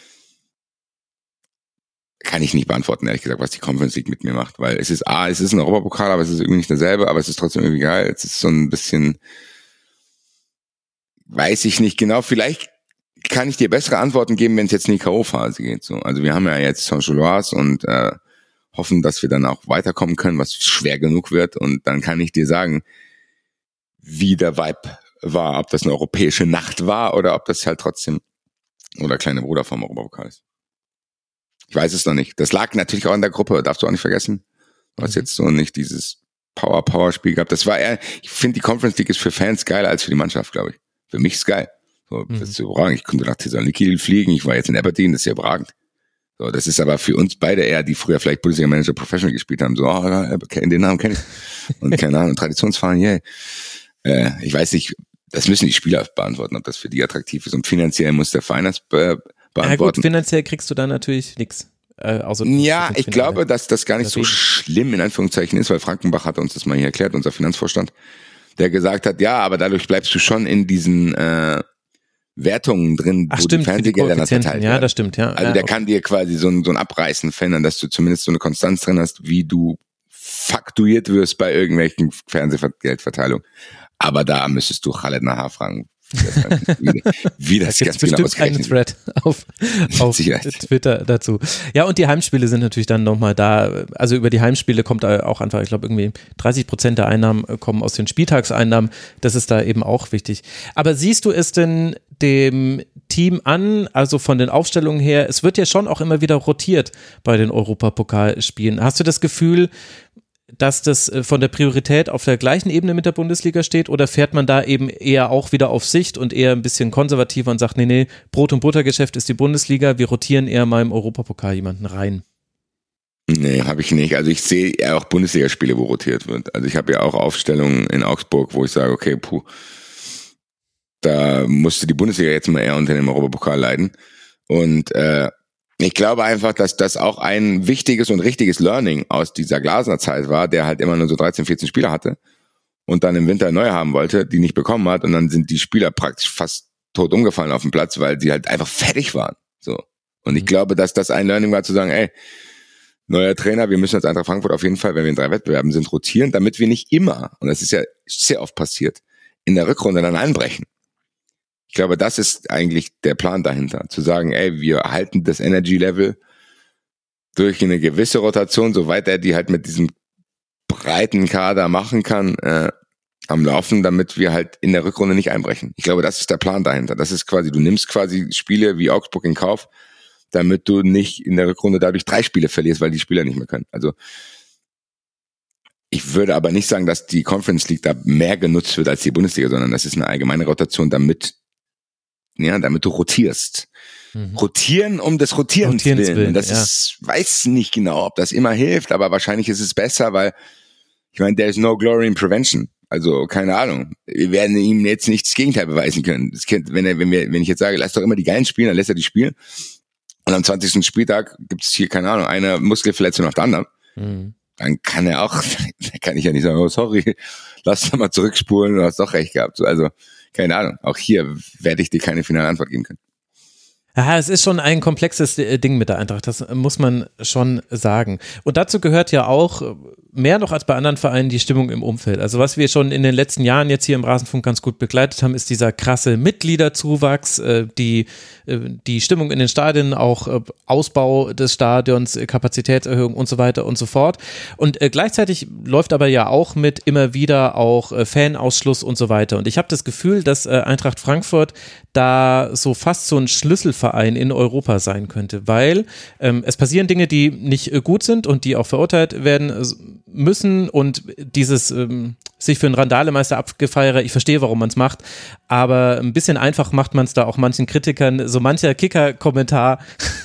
Kann ich nicht beantworten, ehrlich gesagt, was die Conference League mit mir macht, weil es ist, ah, es ist ein Europapokal, aber es ist irgendwie nicht derselbe, aber es ist trotzdem irgendwie geil. Es ist so ein bisschen, weiß ich nicht genau, vielleicht kann ich dir bessere Antworten geben, wenn es jetzt in die K O-Phase geht. So, also wir haben ja jetzt Saint-Gilloise und äh, hoffen, dass wir dann auch weiterkommen können, was schwer genug wird, und dann kann ich dir sagen, wie der Vibe war, ob das eine europäische Nacht war oder ob das halt trotzdem oder kleine Bruder vom Europapokal ist. Ich weiß es noch nicht. Das lag natürlich auch in der Gruppe, darfst du auch nicht vergessen. Du hast jetzt so nicht dieses Power-Power-Spiel gehabt. Das war eher, ich finde, die Conference League ist für Fans geiler als für die Mannschaft, glaube ich. Für mich ist geil. So, das ist überragend. Ich konnte nach Thessaloniki fliegen, ich war jetzt in Aberdeen, das ist ja überragend. So, das ist aber für uns beide eher, die früher vielleicht Bundesliga-Manager Professional gespielt haben, so, oh, den Namen kenne ich. Und keine Ahnung, Traditionsverein, yeah. Äh, ich weiß nicht, das müssen die Spieler beantworten, ob das für die attraktiv ist. Und finanziell muss der Verein das be- beantworten. Ja gut, finanziell kriegst du da natürlich nichts. Äh, außer ja, ich glaube, dass das gar nicht so schlimm in Anführungszeichen ist, weil Frankenbach hat uns das mal hier erklärt, unser Finanzvorstand, der gesagt hat, ja, aber dadurch bleibst du schon in diesen äh, Wertungen drin, Ach, wo stimmt, die Fernsehgelder dann verteilt werden. Ja, das stimmt, ja. Also ja, der okay. kann dir quasi so ein, so ein Abreißen verändern, dass du zumindest so eine Konstanz drin hast, wie du faktuiert wirst bei irgendwelchen Fernsehgeldverteilungen. Aber da müsstest du Khaled Nahar fragen, wie, wie das Jetzt ganz genau bestimmt einen Thread auf, auf Twitter dazu. Ja, und die Heimspiele sind natürlich dann nochmal da. Also über die Heimspiele kommt da auch einfach, ich glaube irgendwie dreißig Prozent der Einnahmen kommen aus den Spieltagseinnahmen. Das ist da eben auch wichtig. Aber siehst du es denn dem Team an, also von den Aufstellungen her, es wird ja schon auch immer wieder rotiert bei den Europapokalspielen. Hast du das Gefühl, dass das von der Priorität auf der gleichen Ebene mit der Bundesliga steht, oder fährt man da eben eher auch wieder auf Sicht und eher ein bisschen konservativer und sagt, nee, nee, Brot- und Buttergeschäft ist die Bundesliga, wir rotieren eher mal im Europapokal jemanden rein? Nee, habe ich nicht. Also ich sehe eher auch Bundesligaspiele, wo rotiert wird. Also ich habe ja auch Aufstellungen in Augsburg, wo ich sage, okay, puh, da musste die Bundesliga jetzt mal eher unter dem Europapokal leiden. Und äh, ich glaube einfach, dass das auch ein wichtiges und richtiges Learning aus dieser Glasner-Zeit war, der halt immer nur so dreizehn, vierzehn Spieler hatte und dann im Winter neu haben wollte, die nicht bekommen hat, und dann sind die Spieler praktisch fast tot umgefallen auf dem Platz, weil sie halt einfach fertig waren. So. Und ich glaube, dass das ein Learning war, zu sagen, ey, neuer Trainer, wir müssen als Eintracht Frankfurt auf jeden Fall, wenn wir in drei Wettbewerben sind, rotieren, damit wir nicht immer, und das ist ja sehr oft passiert, in der Rückrunde dann einbrechen. Ich glaube, das ist eigentlich der Plan dahinter, zu sagen, ey, wir halten das Energy-Level durch eine gewisse Rotation, soweit er die halt mit diesem breiten Kader machen kann, äh, am Laufen, damit wir halt in der Rückrunde nicht einbrechen. Ich glaube, das ist der Plan dahinter. Das ist quasi, du nimmst quasi Spiele wie Augsburg in Kauf, damit du nicht in der Rückrunde dadurch drei Spiele verlierst, weil die Spieler nicht mehr können. Also ich würde aber nicht sagen, dass die Conference League da mehr genutzt wird als die Bundesliga, sondern das ist eine allgemeine Rotation, damit ja, damit du rotierst. Mhm. Rotieren um des Rotierens willen. willen. Das ja. ist, weiß nicht genau, ob das immer hilft, aber wahrscheinlich ist es besser, weil, ich meine, there is no glory in prevention. Also, keine Ahnung. Wir werden ihm jetzt nicht das Gegenteil beweisen können. Das kennt, wenn er, wenn wir, wenn ich jetzt sage, lass doch immer die Geilen spielen, dann lässt er die spielen. Und am zwanzigsten Spieltag gibt es hier, keine Ahnung, eine Muskelverletzung nach der anderen. Mhm. Dann kann er auch, dann kann ich ja nicht sagen, oh, sorry, lass doch mal zurückspulen, du hast doch recht gehabt. Also, keine Ahnung, auch hier werde ich dir keine finale Antwort geben können. Ja, es ist schon ein komplexes Ding mit der Eintracht, das muss man schon sagen. Und dazu gehört ja auch, mehr noch als bei anderen Vereinen, die Stimmung im Umfeld. Also was wir schon in den letzten Jahren jetzt hier im Rasenfunk ganz gut begleitet haben, ist dieser krasse Mitgliederzuwachs, die, die Stimmung in den Stadien, auch Ausbau des Stadions, Kapazitätserhöhung und so weiter und so fort. Und gleichzeitig läuft aber ja auch mit immer wieder auch Fanausschluss und so weiter. Und ich habe das Gefühl, dass Eintracht Frankfurt da so fast so ein Schlüsselverein in Europa sein könnte, weil ähm, es passieren Dinge, die nicht äh, gut sind und die auch verurteilt werden äh, müssen, und dieses ähm, sich für einen Randalemeister abgefeiere, ich verstehe, warum man es macht, aber ein bisschen einfach macht man es da auch manchen Kritikern. So mancher Kicker-Kommentar,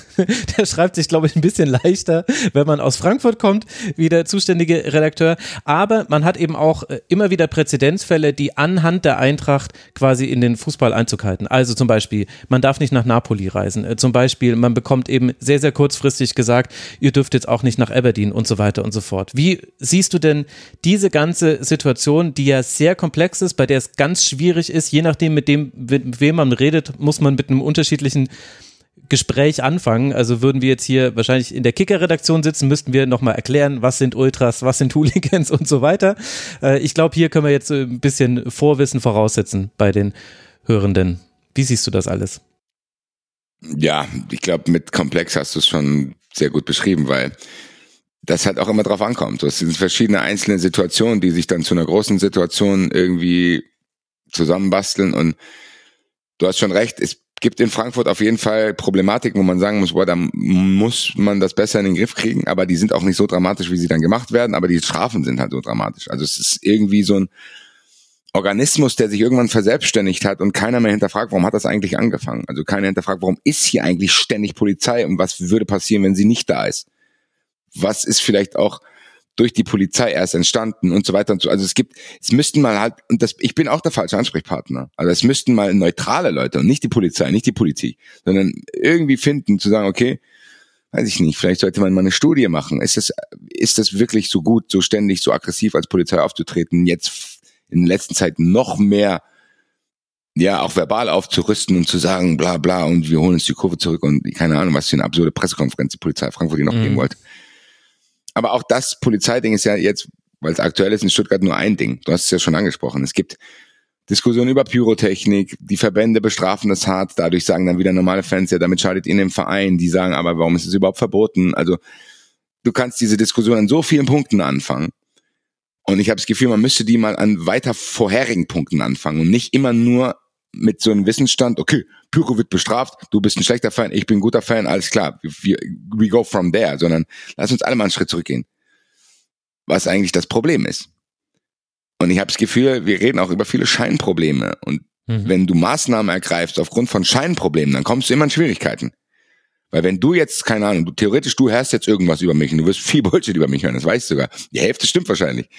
der schreibt sich, glaube ich, ein bisschen leichter, wenn man aus Frankfurt kommt, wie der zuständige Redakteur. Aber man hat eben auch immer wieder Präzedenzfälle, die anhand der Eintracht quasi in den Fußball Einzug halten. Also zum Beispiel, man darf nicht nach Napoli reisen. Zum Beispiel, man bekommt eben sehr, sehr kurzfristig gesagt, ihr dürft jetzt auch nicht nach Aberdeen und so weiter und so fort. Wie siehst du denn diese ganze Situation, die ja sehr komplex ist, bei der es ganz schwierig ist, je nachdem, mit dem, mit wem man redet, muss man mit einem unterschiedlichen Gespräch anfangen. Also würden wir jetzt hier wahrscheinlich in der Kicker-Redaktion sitzen, müssten wir nochmal erklären, was sind Ultras, was sind Hooligans und so weiter. Ich glaube, hier können wir jetzt ein bisschen Vorwissen voraussetzen bei den Hörenden. Wie siehst du das alles? Ja, ich glaube, mit komplex hast du es schon sehr gut beschrieben, weil das halt auch immer drauf ankommt. Es sind verschiedene einzelne Situationen, die sich dann zu einer großen Situation irgendwie zusammenbasteln, und du hast schon recht, es gibt in Frankfurt auf jeden Fall Problematiken, wo man sagen muss, boah, da muss man das besser in den Griff kriegen, aber die sind auch nicht so dramatisch, wie sie dann gemacht werden, aber die Strafen sind halt so dramatisch. Also es ist irgendwie so ein Organismus, der sich irgendwann verselbstständigt hat und keiner mehr hinterfragt, warum hat das eigentlich angefangen? Also keiner hinterfragt, warum ist hier eigentlich ständig Polizei und was würde passieren, wenn sie nicht da ist? Was ist vielleicht auch durch die Polizei erst entstanden und so weiter und so. Also es gibt, es müssten mal halt, und das, ich bin auch der falsche Ansprechpartner, also es müssten mal neutrale Leute und nicht die Polizei, nicht die Politik, sondern irgendwie finden, zu sagen, okay, weiß ich nicht, vielleicht sollte man mal eine Studie machen. Ist das, ist das wirklich so gut, so ständig, so aggressiv als Polizei aufzutreten, jetzt in der letzten Zeit noch mehr, ja, auch verbal aufzurüsten und zu sagen, bla bla, und wir holen uns die Kurve zurück und keine Ahnung, was für eine absurde Pressekonferenz die Polizei Frankfurt die noch mhm. geben wollte. Aber auch das Polizeiding ist ja jetzt, weil es aktuell ist, in Stuttgart nur ein Ding. Du hast es ja schon angesprochen. Es gibt Diskussion über Pyrotechnik, die Verbände bestrafen das hart, dadurch sagen dann wieder normale Fans, ja, damit schadet ihnen im Verein, die sagen, aber warum ist es überhaupt verboten? Also du kannst diese Diskussion an so vielen Punkten anfangen und ich habe das Gefühl, man müsste die mal an weiter vorherigen Punkten anfangen und nicht immer nur mit so einem Wissensstand, okay, Pyro wird bestraft, du bist ein schlechter Fan, ich bin ein guter Fan, alles klar, we, we go from there, sondern lass uns alle mal einen Schritt zurückgehen, was eigentlich das Problem ist. Und ich habe das Gefühl, wir reden auch über viele Scheinprobleme. Und mhm. wenn du Maßnahmen ergreifst aufgrund von Scheinproblemen, dann kommst du immer in Schwierigkeiten. Weil wenn du jetzt, keine Ahnung, du theoretisch, du hörst jetzt irgendwas über mich und du wirst viel Bullshit über mich hören, das weißt du sogar. Die Hälfte stimmt wahrscheinlich.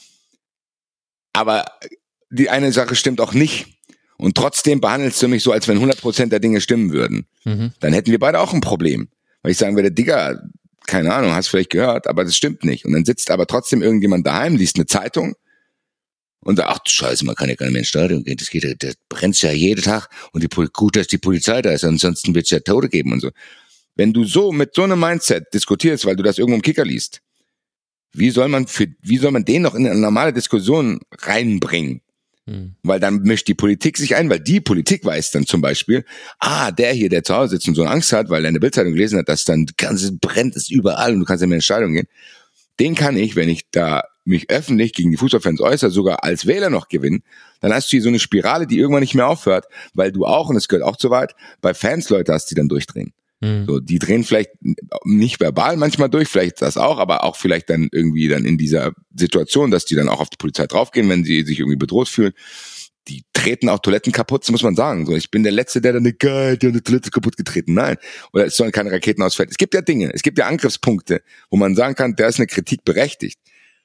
Aber die eine Sache stimmt auch nicht. Und trotzdem behandelst du mich so, als wenn hundert Prozent der Dinge stimmen würden. Mhm. Dann hätten wir beide auch ein Problem. Weil ich sagen würde, Digga, keine Ahnung, hast vielleicht gehört, aber das stimmt nicht. Und dann sitzt aber trotzdem irgendjemand daheim, liest eine Zeitung, und sagt, ach du Scheiße, man kann ja gar nicht mehr ins Stadion gehen, das geht, das brennt ja jeden Tag und die, gut, dass die Polizei da ist, ansonsten wird es ja Tote geben und so. Wenn du so mit so einem Mindset diskutierst, weil du das irgendwo im Kicker liest, wie soll man für, wie soll man den noch in eine normale Diskussion reinbringen? Hm. Weil dann mischt die Politik sich ein, weil die Politik weiß dann zum Beispiel, ah, der hier, der zu Hause sitzt und so Angst hat, weil er eine Bildzeitung gelesen hat, dass dann ganz brennt es überall und du kannst ja mehr ins Stadion gehen. Den kann ich, wenn ich da mich öffentlich gegen die Fußballfans äußere, sogar als Wähler noch gewinnen, dann hast du hier so eine Spirale, die irgendwann nicht mehr aufhört, weil du auch, und es gehört auch zu weit, bei Fans Leute hast, die dann durchdrehen. Mhm. So, die drehen vielleicht nicht verbal manchmal durch, vielleicht das auch, aber auch vielleicht dann irgendwie dann in dieser Situation, dass die dann auch auf die Polizei draufgehen, wenn sie sich irgendwie bedroht fühlen. Die treten auch Toiletten kaputt, das muss man sagen. So, ich bin der Letzte, der dann, geil, der hat eine Toilette kaputt getreten. Nein. Oder es sollen keine Raketen ausfällen. Es gibt ja Dinge, es gibt ja Angriffspunkte, wo man sagen kann, da ist eine Kritik berechtigt.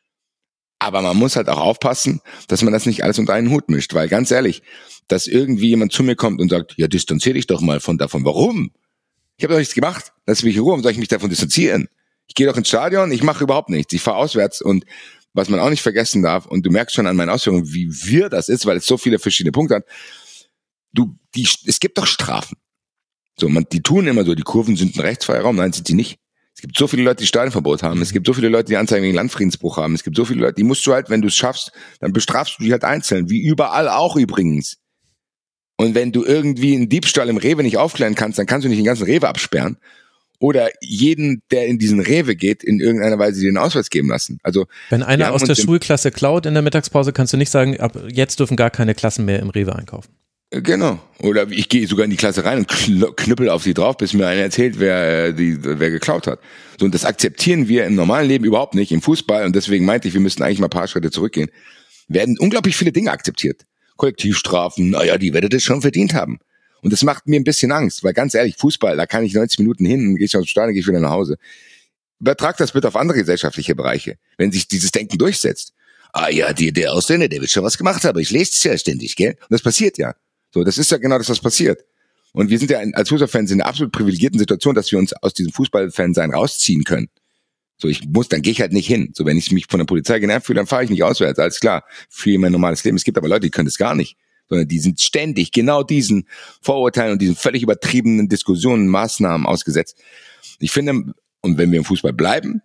Aber man muss halt auch aufpassen, dass man das nicht alles unter einen Hut mischt, weil ganz ehrlich, dass irgendwie jemand zu mir kommt und sagt, ja, distanzier dich doch mal von davon. Warum? Ich habe doch nichts gemacht. Lass mich in Ruhe, warum soll ich mich davon distanzieren? Ich gehe doch ins Stadion, ich mache überhaupt nichts. Ich fahre auswärts und was man auch nicht vergessen darf, und du merkst schon an meinen Ausführungen, wie wirr das ist, weil es so viele verschiedene Punkte hat. Du, die, es gibt doch Strafen. So, man, die tun immer so, die Kurven sind ein rechtsfreier Raum, nein, sind sie nicht. Es gibt so viele Leute, die Stadionverbot haben. Es gibt so viele Leute, die Anzeigen wegen Landfriedensbruch haben. Es gibt so viele Leute, die musst du halt, wenn du es schaffst, dann bestrafst du die halt einzeln. Wie überall auch übrigens. Und wenn du irgendwie einen Diebstahl im Rewe nicht aufklären kannst, dann kannst du nicht den ganzen Rewe absperren. Oder jeden, der in diesen Rewe geht, in irgendeiner Weise den Ausweis geben lassen. Also wenn einer aus der Schulklasse klaut in der Mittagspause, kannst du nicht sagen, ab jetzt dürfen gar keine Klassen mehr im Rewe einkaufen. Genau. Oder ich gehe sogar in die Klasse rein und knüppel auf sie drauf, bis mir einer erzählt, wer die, wer geklaut hat. So, und das akzeptieren wir im normalen Leben überhaupt nicht, im Fußball, und deswegen meinte ich, wir müssten eigentlich mal ein paar Schritte zurückgehen. Werden unglaublich viele Dinge akzeptiert. Kollektivstrafen, naja, die werdet es schon verdient haben. Und das macht mir ein bisschen Angst, weil ganz ehrlich, Fußball, da kann ich neunzig Minuten hin, gehe ich aus dem Stadion, gehe ich wieder nach Hause. Übertrag das bitte auf andere gesellschaftliche Bereiche, wenn sich dieses Denken durchsetzt. Ah ja, die, der Ausländer, der wird schon was gemacht haben, ich lese es ja ständig, gell? Und das passiert ja. So, das ist ja genau das, was passiert. Und wir sind ja als Fußballfans in einer absolut privilegierten Situation, dass wir uns aus diesem Fußballfansein rausziehen können. So, ich muss, dann gehe ich halt nicht hin. So, wenn ich mich von der Polizei genervt fühle, dann fahre ich nicht auswärts, alles klar. Für mein normales Leben. Es gibt aber Leute, die können das gar nicht. Sondern die sind ständig genau diesen Vorurteilen und diesen völlig übertriebenen Diskussionen, Maßnahmen ausgesetzt. Ich finde, und wenn wir im Fußball bleiben,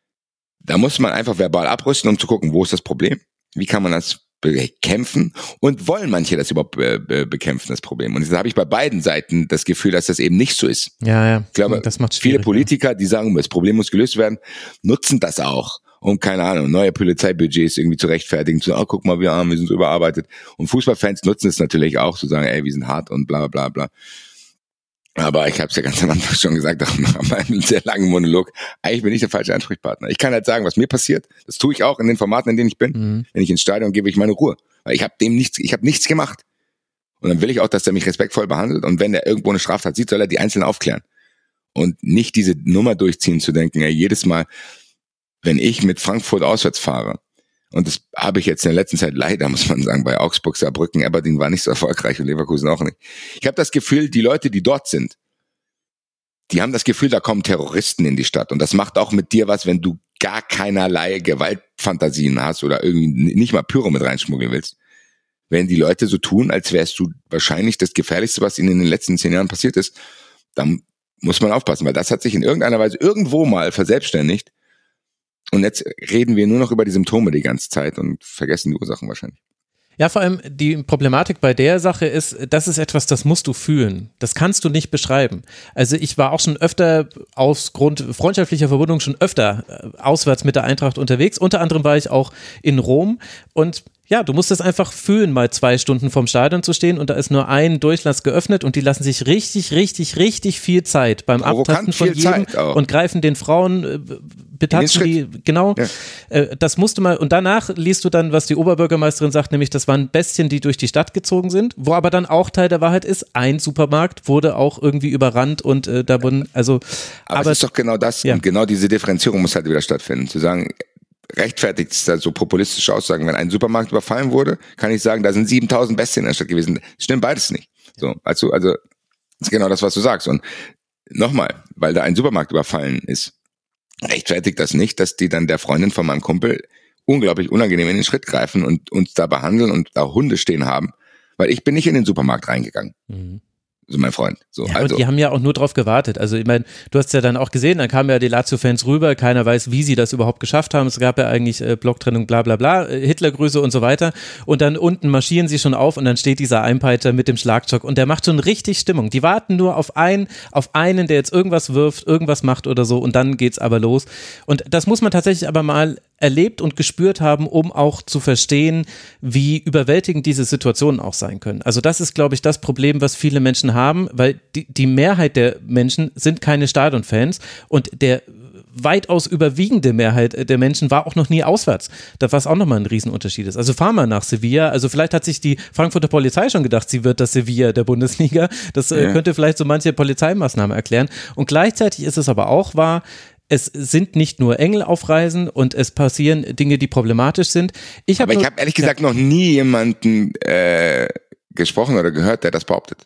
da muss man einfach verbal abrüsten, um zu gucken, wo ist das Problem? Wie kann man das bekämpfen? Und wollen manche das überhaupt be- be- bekämpfen, das Problem? Und da habe ich bei beiden Seiten das Gefühl, dass das eben nicht so ist. Ja, ja. Ich glaube, das macht viele Politiker, die sagen, das Problem muss gelöst werden, nutzen das auch, um, keine Ahnung, neue Polizeibudgets irgendwie zu rechtfertigen, zu sagen, oh, guck mal, wir haben, wir sind so überarbeitet. Und Fußballfans nutzen es natürlich auch, zu sagen, ey, wir sind hart und bla bla bla. Aber ich habe es ja ganz am Anfang schon gesagt, auch nach meinem sehr langen Monolog, eigentlich bin ich der falsche Ansprechpartner. Ich kann halt sagen, was mir passiert. Das tue ich auch in den Formaten, in denen ich bin. Mhm. Wenn ich ins Stadion gehe, ich meine Ruhe. Weil ich habe dem nichts, ich habe nichts gemacht. Und dann will ich auch, dass der mich respektvoll behandelt. Und wenn der irgendwo eine Straftat sieht, soll er die einzeln aufklären. Und nicht diese Nummer durchziehen, zu denken, ey, jedes Mal, wenn ich mit Frankfurt auswärts fahre, und das habe ich jetzt in der letzten Zeit leider, muss man sagen, bei Augsburg, Saarbrücken, Aberdeen war nicht so erfolgreich und Leverkusen auch nicht. Ich habe das Gefühl, die Leute, die dort sind, die haben das Gefühl, da kommen Terroristen in die Stadt. Und das macht auch mit dir was, wenn du gar keinerlei Gewaltfantasien hast oder irgendwie nicht mal Pyro mit reinschmuggeln willst. Wenn die Leute so tun, als wärst du wahrscheinlich das Gefährlichste, was ihnen in den letzten zehn Jahren passiert ist, dann muss man aufpassen, weil das hat sich in irgendeiner Weise irgendwo mal verselbstständigt. Und jetzt reden wir nur noch über die Symptome die ganze Zeit und vergessen die Ursachen wahrscheinlich. Ja, vor allem die Problematik bei der Sache ist, das ist etwas, das musst du fühlen. Das kannst du nicht beschreiben. Also ich war auch schon öfter aus Grund freundschaftlicher Verbindung schon öfter auswärts mit der Eintracht unterwegs. Unter anderem war ich auch in Rom und ja, du musst es einfach fühlen, mal zwei Stunden vorm Stadion zu stehen und da ist nur ein Durchlass geöffnet und die lassen sich richtig, richtig, richtig viel Zeit beim Abtasten von jedem und greifen den Frauen, äh, betasten die, genau, ja. äh, das musst du mal, und danach liest du dann, was die Oberbürgermeisterin sagt, nämlich das waren Bestien, die durch die Stadt gezogen sind, wo aber dann auch Teil der Wahrheit ist, ein Supermarkt wurde auch irgendwie überrannt und äh, da wurden, also. Aber, aber es ist doch genau das, ja. Und genau diese Differenzierung muss halt wieder stattfinden, zu sagen, rechtfertigt es da so populistische Aussagen. Wenn ein Supermarkt überfallen wurde, kann ich sagen, da sind siebentausend Bestien in der Stadt gewesen. Stimmt beides nicht. So, also, also, das ist genau das, was du sagst. Und nochmal, weil da ein Supermarkt überfallen ist, rechtfertigt das nicht, dass die dann der Freundin von meinem Kumpel unglaublich unangenehm in den Schritt greifen und uns da behandeln und da Hunde stehen haben. Weil ich bin nicht in den Supermarkt reingegangen. Mhm. So mein Freund. So, ja, also. Und die haben ja auch nur drauf gewartet. Also ich meine, du hast ja dann auch gesehen, dann kamen ja die Lazio-Fans rüber, keiner weiß, wie sie das überhaupt geschafft haben. Es gab ja eigentlich äh, Blocktrennung, bla bla bla, äh, Hitlergrüße und so weiter. Und dann unten marschieren sie schon auf und dann steht dieser Einpeiter mit dem Schlagstock und der macht schon richtig Stimmung. Die warten nur auf einen, auf einen, der jetzt irgendwas wirft, irgendwas macht oder so und dann geht's aber los. Und das muss man tatsächlich aber mal erlebt und gespürt haben, um auch zu verstehen, wie überwältigend diese Situationen auch sein können. Also das ist, glaube ich, das Problem, was viele Menschen haben, weil die, die Mehrheit der Menschen sind keine Stadionfans und der weitaus überwiegende Mehrheit der Menschen war auch noch nie auswärts. Da was auch nochmal ein Riesenunterschied ist. Also fahr mal nach Sevilla. Also vielleicht hat sich die Frankfurter Polizei schon gedacht, sie wird das Sevilla der Bundesliga. Das ja. äh, könnte vielleicht so manche Polizeimaßnahmen erklären. Und gleichzeitig ist es aber auch wahr, es sind nicht nur Engel auf Reisen und es passieren Dinge, die problematisch sind. Ich hab aber nur, ich habe ehrlich gesagt ja, noch nie jemanden äh, gesprochen oder gehört, der das behauptet.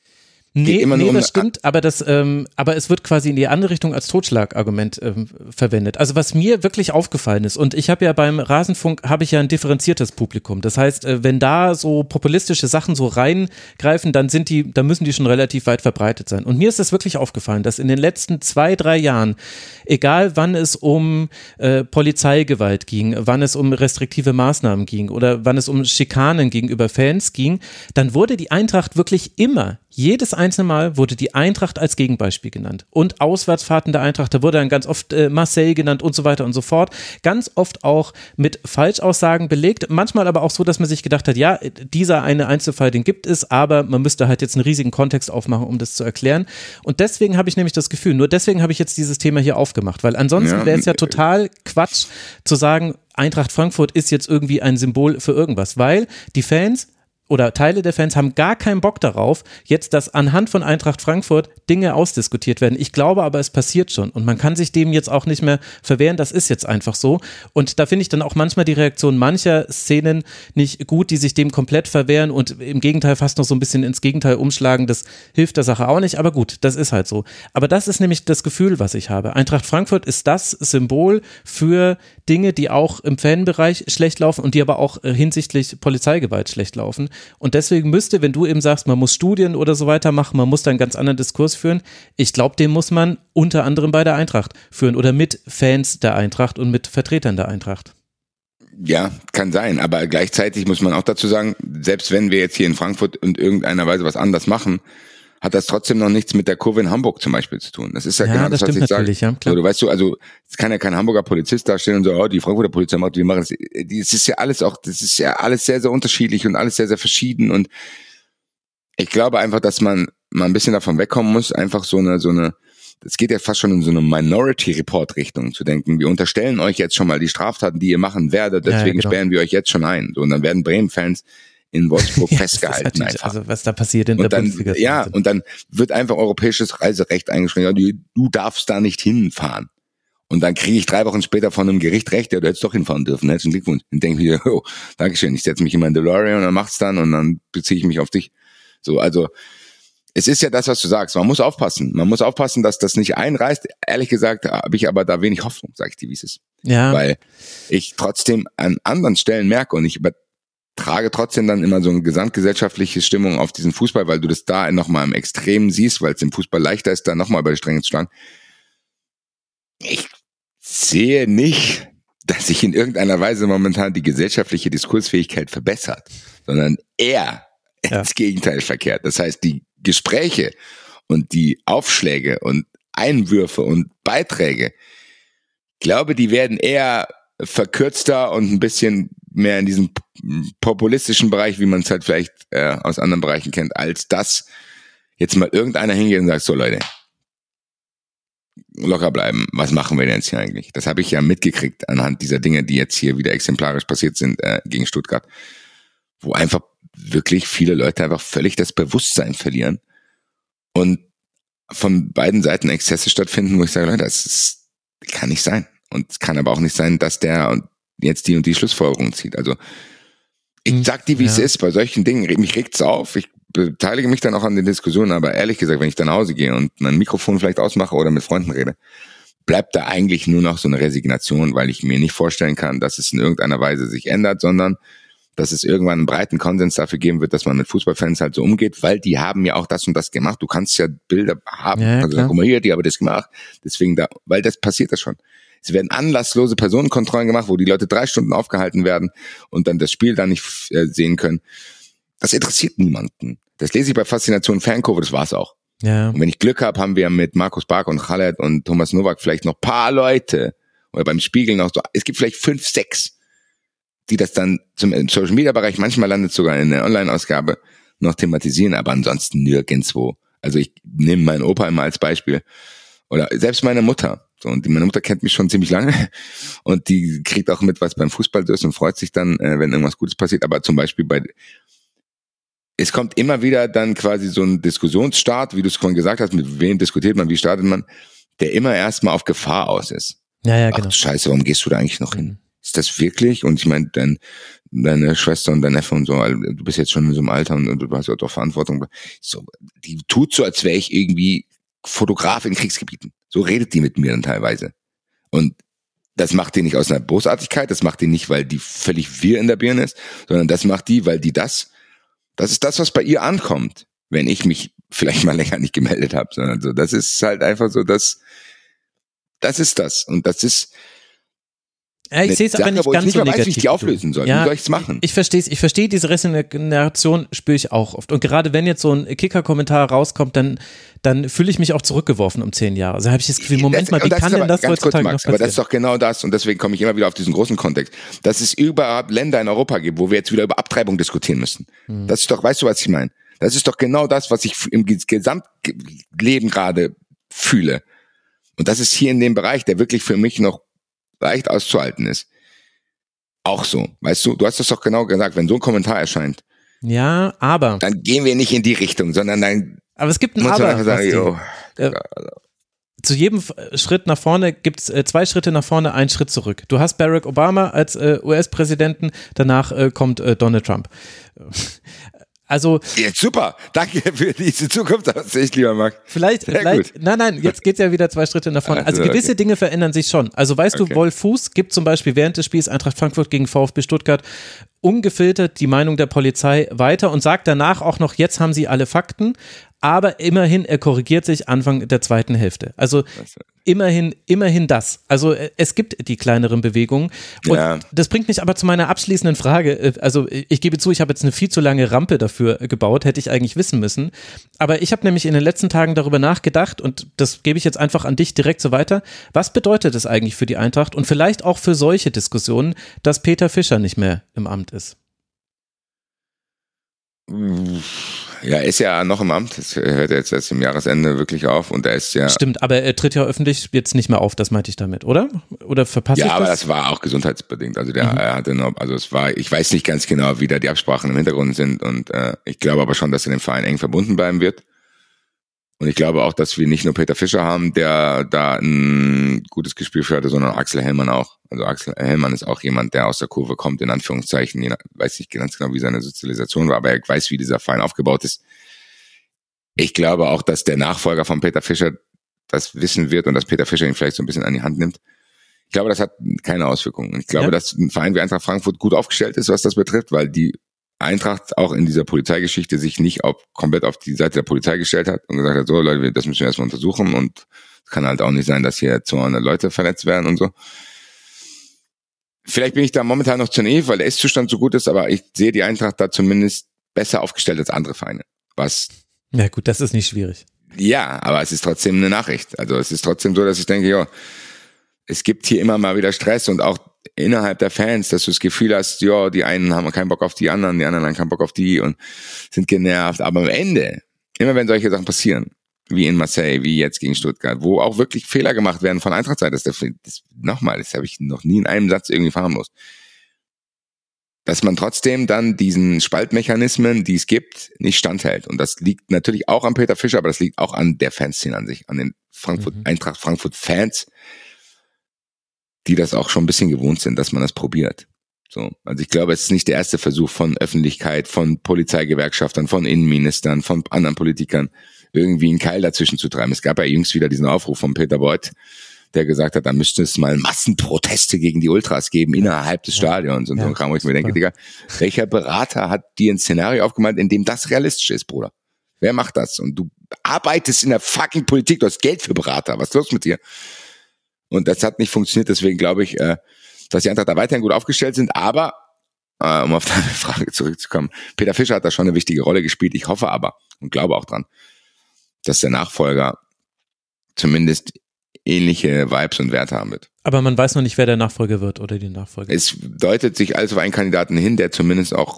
Nee, nee, um das stimmt, aber das, ähm, aber es wird quasi in die andere Richtung als Totschlagargument ähm, verwendet. Also was mir wirklich aufgefallen ist, und ich habe ja beim Rasenfunk, habe ich ja ein differenziertes Publikum. Das heißt, äh, wenn da so populistische Sachen so reingreifen, dann sind die, dann müssen die schon relativ weit verbreitet sein. Und mir ist das wirklich aufgefallen, dass in den letzten zwei, drei Jahren, egal wann es um äh, Polizeigewalt ging, wann es um restriktive Maßnahmen ging oder wann es um Schikanen gegenüber Fans ging, dann wurde die Eintracht wirklich immer Jedes einzelne Mal wurde die Eintracht als Gegenbeispiel genannt und Auswärtsfahrten der Eintracht, da wurde dann ganz oft äh, Marseille genannt und so weiter und so fort, ganz oft auch mit Falschaussagen belegt, manchmal aber auch so, dass man sich gedacht hat, ja, dieser eine Einzelfall, den gibt es, aber man müsste halt jetzt einen riesigen Kontext aufmachen, um das zu erklären und deswegen habe ich nämlich das Gefühl, nur deswegen habe ich jetzt dieses Thema hier aufgemacht, weil ansonsten ja, wäre es ja total Quatsch zu sagen, Eintracht Frankfurt ist jetzt irgendwie ein Symbol für irgendwas, weil die Fans oder Teile der Fans haben gar keinen Bock darauf, jetzt, dass anhand von Eintracht Frankfurt Dinge ausdiskutiert werden. Ich glaube aber, es passiert schon und man kann sich dem jetzt auch nicht mehr verwehren, das ist jetzt einfach so und da finde ich dann auch manchmal die Reaktion mancher Szenen nicht gut, die sich dem komplett verwehren und im Gegenteil fast noch so ein bisschen ins Gegenteil umschlagen, das hilft der Sache auch nicht, aber gut, das ist halt so. Aber das ist nämlich das Gefühl, was ich habe. Eintracht Frankfurt ist das Symbol für Dinge, die auch im Fanbereich schlecht laufen und die aber auch hinsichtlich Polizeigewalt schlecht laufen. Und deswegen müsste, wenn du eben sagst, man muss Studien oder so weiter machen, man muss da einen ganz anderen Diskurs führen, ich glaube, den muss man unter anderem bei der Eintracht führen oder mit Fans der Eintracht und mit Vertretern der Eintracht. Ja, kann sein, aber gleichzeitig muss man auch dazu sagen, selbst wenn wir jetzt hier in Frankfurt in irgendeiner Weise was anders machen, hat das trotzdem noch nichts mit der Kurve in Hamburg zum Beispiel zu tun. Das ist ja, ja genau das, das was ich sage. Ja, so, du weißt du, also es kann ja kein Hamburger Polizist da stehen und so, oh, die Frankfurter Polizei macht, wir machen das. Das ist ja alles auch, das ist ja alles sehr, sehr unterschiedlich und alles sehr, sehr verschieden. Und ich glaube einfach, dass man mal ein bisschen davon wegkommen muss, einfach so eine, so eine, es geht ja fast schon in so eine Minority-Report-Richtung zu denken. Wir unterstellen euch jetzt schon mal die Straftaten, die ihr machen werdet, deswegen ja, ja, genau. sperren wir euch jetzt schon ein. So, und dann werden Bremen-Fans in Wolfsburg ja, festgehalten einfach. Also was da passiert in und der dann, Bundesliga. Ja, und dann wird einfach europäisches Reiserecht eingeschränkt. Ja, du, du darfst da nicht hinfahren. Und dann kriege ich drei Wochen später von einem Gericht recht, ja, du hättest doch hinfahren dürfen. Herzlichen Glückwunsch. Und denke ich mir, oh, Dankeschön, ich setze mich in mein DeLorean und dann mach's dann und dann beziehe ich mich auf dich. So, also es ist ja das, was du sagst. Man muss aufpassen. Man muss aufpassen, dass das nicht einreißt. Ehrlich gesagt habe ich aber da wenig Hoffnung, sage ich dir, wie es ist. Ja. Weil ich trotzdem an anderen Stellen merke und ich über trage trotzdem dann immer so eine gesamtgesellschaftliche Stimmung auf diesen Fußball, weil du das da nochmal im Extremen siehst, weil es im Fußball leichter ist, da nochmal über die Stränge zu schlagen. Ich sehe nicht, dass sich in irgendeiner Weise momentan die gesellschaftliche Diskursfähigkeit verbessert. sondern eher Ja. ins Gegenteil verkehrt. Das heißt, die Gespräche und die Aufschläge und Einwürfe und Beiträge, ich glaube, die werden eher verkürzter und ein bisschen mehr in diesem populistischen Bereich, wie man es halt vielleicht äh, aus anderen Bereichen kennt, als dass jetzt mal irgendeiner hingeht und sagt, so Leute, locker bleiben, was machen wir denn jetzt hier eigentlich? Das habe ich ja mitgekriegt anhand dieser Dinge, die jetzt hier wieder exemplarisch passiert sind äh, gegen Stuttgart, wo einfach wirklich viele Leute einfach völlig das Bewusstsein verlieren und von beiden Seiten Exzesse stattfinden, wo ich sage, Leute, das ist, kann nicht sein. Und es kann aber auch nicht sein, dass der und jetzt die und die Schlussfolgerung zieht. Also ich sag dir, wie ja. es ist bei solchen Dingen. Mich regt's auf. Ich beteilige mich dann auch an den Diskussionen, aber ehrlich gesagt, wenn ich dann nach Hause gehe und mein Mikrofon vielleicht ausmache oder mit Freunden rede, bleibt da eigentlich nur noch so eine Resignation, weil ich mir nicht vorstellen kann, dass es in irgendeiner Weise sich ändert, sondern dass es irgendwann einen breiten Konsens dafür geben wird, dass man mit Fußballfans halt so umgeht, weil die haben ja auch das und das gemacht. Du kannst ja Bilder haben, ja, also guck mal hier, die haben das gemacht. Deswegen da, weil das passiert das schon. Es werden anlasslose Personenkontrollen gemacht, wo die Leute drei Stunden aufgehalten werden und dann das Spiel dann nicht äh, sehen können. Das interessiert niemanden. Das lese ich bei Faszination Fankurve, das war's auch. Ja. Und wenn ich Glück habe, haben wir mit Markus Bark und Khaled und Thomas Nowak vielleicht noch paar Leute oder beim Spiegel noch so, es gibt vielleicht fünf, sechs, die das dann zum Social Media Bereich, manchmal landet sogar in der Online-Ausgabe, noch thematisieren, aber ansonsten nirgendwo. Also ich nehme meinen Opa immer als Beispiel. Oder selbst meine Mutter. So, und die, meine Mutter kennt mich schon ziemlich lange und die kriegt auch mit, was beim Fußball so ist und freut sich dann, äh, wenn irgendwas Gutes passiert. Aber zum Beispiel bei, es kommt immer wieder dann quasi so ein Diskussionsstart, wie du es vorhin gesagt hast, mit wem diskutiert man, wie startet man, der immer erstmal auf Gefahr aus ist. Ja, ja, genau. Ach Scheiße, warum gehst du da eigentlich noch hin? Ist das wirklich? Und ich meine, dein, deine Schwester und dein Neffe und so, du bist jetzt schon in so einem Alter und, und du hast ja doch Verantwortung. So, die tut so, als wäre ich irgendwie Fotograf in Kriegsgebieten. So redet die mit mir dann teilweise. Und das macht die nicht aus einer Bosartigkeit, das macht die nicht, weil die völlig wirr in der Birne ist, sondern das macht die, weil die das, das ist das, was bei ihr ankommt, wenn ich mich vielleicht mal länger nicht gemeldet habe. Sondern so, das ist halt einfach so, das, das ist das. Und das ist, ja, ich sehe es aber nicht wo ganz ich nicht so mehr negativ. weiß, wie ich die auflösen soll. Ja, wie soll ich es machen? Ich verstehe es. Ich verstehe diese Resignation, spüre ich auch oft. Und gerade wenn jetzt so ein Kicker-Kommentar rauskommt, dann, dann fühle ich mich auch zurückgeworfen um zehn Jahre. Also habe ich das Gefühl, Moment mal, wie kann denn das heutzutage noch passieren? Aber das ist doch genau das und deswegen komme ich immer wieder auf diesen großen Kontext, dass es überhaupt Länder in Europa gibt, wo wir jetzt wieder über Abtreibung diskutieren müssen. Hm. Das ist doch, weißt du, was ich meine? Das ist doch genau das, was ich im Gesamtleben gerade fühle. Und das ist hier in dem Bereich, der wirklich für mich noch leicht auszuhalten ist. Auch so, weißt du, du hast das doch genau gesagt, wenn so ein Kommentar erscheint. Ja, aber. Dann gehen wir nicht in die Richtung, sondern dann. Aber es gibt ein muss man Aber. einfach sagen, yo, äh, zu jedem Schritt nach vorne gibt es äh, zwei Schritte nach vorne, einen Schritt zurück. Du hast Barack Obama als äh, U S-Präsidenten, danach äh, kommt äh, Donald Trump. Also jetzt super, danke für diese Zukunftsaussicht, lieber Marc. Vielleicht, Sehr vielleicht gut. nein, nein, jetzt geht's ja wieder zwei Schritte nach vorne. Also, Also, gewisse okay. Dinge verändern sich schon. Also weißt Okay. du, Wolf Fuß gibt zum Beispiel während des Spiels Eintracht Frankfurt gegen VfB Stuttgart ungefiltert die Meinung der Polizei weiter und sagt danach auch noch, jetzt haben sie alle Fakten, aber immerhin, er korrigiert sich Anfang der zweiten Hälfte. Also immerhin, immerhin das. Also es gibt die kleineren Bewegungen. Und Ja. das bringt mich aber zu meiner abschließenden Frage. Also ich gebe zu, ich habe jetzt eine viel zu lange Rampe dafür gebaut, hätte ich eigentlich wissen müssen. Aber ich habe nämlich in den letzten Tagen darüber nachgedacht und das gebe ich jetzt einfach an dich direkt so weiter. Was bedeutet es eigentlich für die Eintracht und vielleicht auch für solche Diskussionen, dass Peter Fischer nicht mehr im Amt ist? Ja, er ist ja noch im Amt. Das hört jetzt erst im Jahresende wirklich auf und er ist ja. Stimmt, aber er tritt ja öffentlich jetzt nicht mehr auf, das meinte ich damit, oder? Oder verpasse Ja, ich das? aber das war auch gesundheitsbedingt. Also der Mhm. er hatte noch, also es war, ich weiß nicht ganz genau, wie da die Absprachen im Hintergrund sind und äh, ich glaube aber schon, dass er dem Verein eng verbunden bleiben wird. Und ich glaube auch, dass wir nicht nur Peter Fischer haben, der da ein gutes Gespür für hatte, sondern Axel Hellmann auch. Also Axel Hellmann ist auch jemand, der aus der Kurve kommt, in Anführungszeichen. Ich weiß nicht ganz genau, wie seine Sozialisation war, aber er weiß, wie dieser Verein aufgebaut ist. Ich glaube auch, dass der Nachfolger von Peter Fischer das wissen wird und dass Peter Fischer ihn vielleicht so ein bisschen an die Hand nimmt. Ich glaube, das hat keine Auswirkungen. Ich glaube, Ja. dass ein Verein wie Eintracht Frankfurt gut aufgestellt ist, was das betrifft, weil die Eintracht auch in dieser Polizeigeschichte sich nicht auf, komplett auf die Seite der Polizei gestellt hat und gesagt hat, so Leute, das müssen wir erstmal untersuchen und es kann halt auch nicht sein, dass hier zweihundert Leute verletzt werden und so. Vielleicht bin ich da momentan noch zu naiv, weil der Ist-Zustand so gut ist, aber ich sehe die Eintracht da zumindest besser aufgestellt als andere Vereine. Was? Ja gut, das ist nicht schwierig. Ja, aber es ist trotzdem eine Nachricht. Also es ist trotzdem so, dass ich denke, ja, es gibt hier immer mal wieder Stress und auch innerhalb der Fans, dass du das Gefühl hast, ja, die einen haben keinen Bock auf die anderen, die anderen haben keinen Bock auf die und sind genervt. Aber am Ende, immer wenn solche Sachen passieren, wie in Marseille, wie jetzt gegen Stuttgart, wo auch wirklich Fehler gemacht werden von Eintracht-Seite. Das, das, das, nochmal, das habe ich noch nie in einem Satz irgendwie verharmlost. Dass man trotzdem dann diesen Spaltmechanismen, die es gibt, nicht standhält. Und das liegt natürlich auch an Peter Fischer, aber das liegt auch an der Fanszene an sich, an den Frankfurt, mhm. Eintracht Frankfurt-Fans, die das auch schon ein bisschen gewohnt sind, dass man das probiert. So, also ich glaube, es ist nicht der erste Versuch von Öffentlichkeit, von Polizeigewerkschaftern, von Innenministern, von anderen Politikern, irgendwie einen Keil dazwischen zu treiben. Es gab ja jüngst wieder diesen Aufruf von Peter Beuth, der gesagt hat, da müsste es mal Massenproteste gegen die Ultras geben innerhalb des Stadions und ja, so ein Kram, wo ich mir denke, Digga, welcher Berater hat dir ein Szenario aufgemalt, in dem das realistisch ist, Bruder? Wer macht das? Und du arbeitest in der fucking Politik, du hast Geld für Berater, was ist los mit dir? Und das hat nicht funktioniert, deswegen glaube ich, äh, dass die Eintracht da weiterhin gut aufgestellt sind, aber, äh, um auf deine Frage zurückzukommen, Peter Fischer hat da schon eine wichtige Rolle gespielt, ich hoffe aber und glaube auch dran, dass der Nachfolger zumindest ähnliche Vibes und Werte haben wird. Aber man weiß noch nicht, wer der Nachfolger wird oder die Nachfolger. Es deutet sich also auf einen Kandidaten hin, der zumindest auch,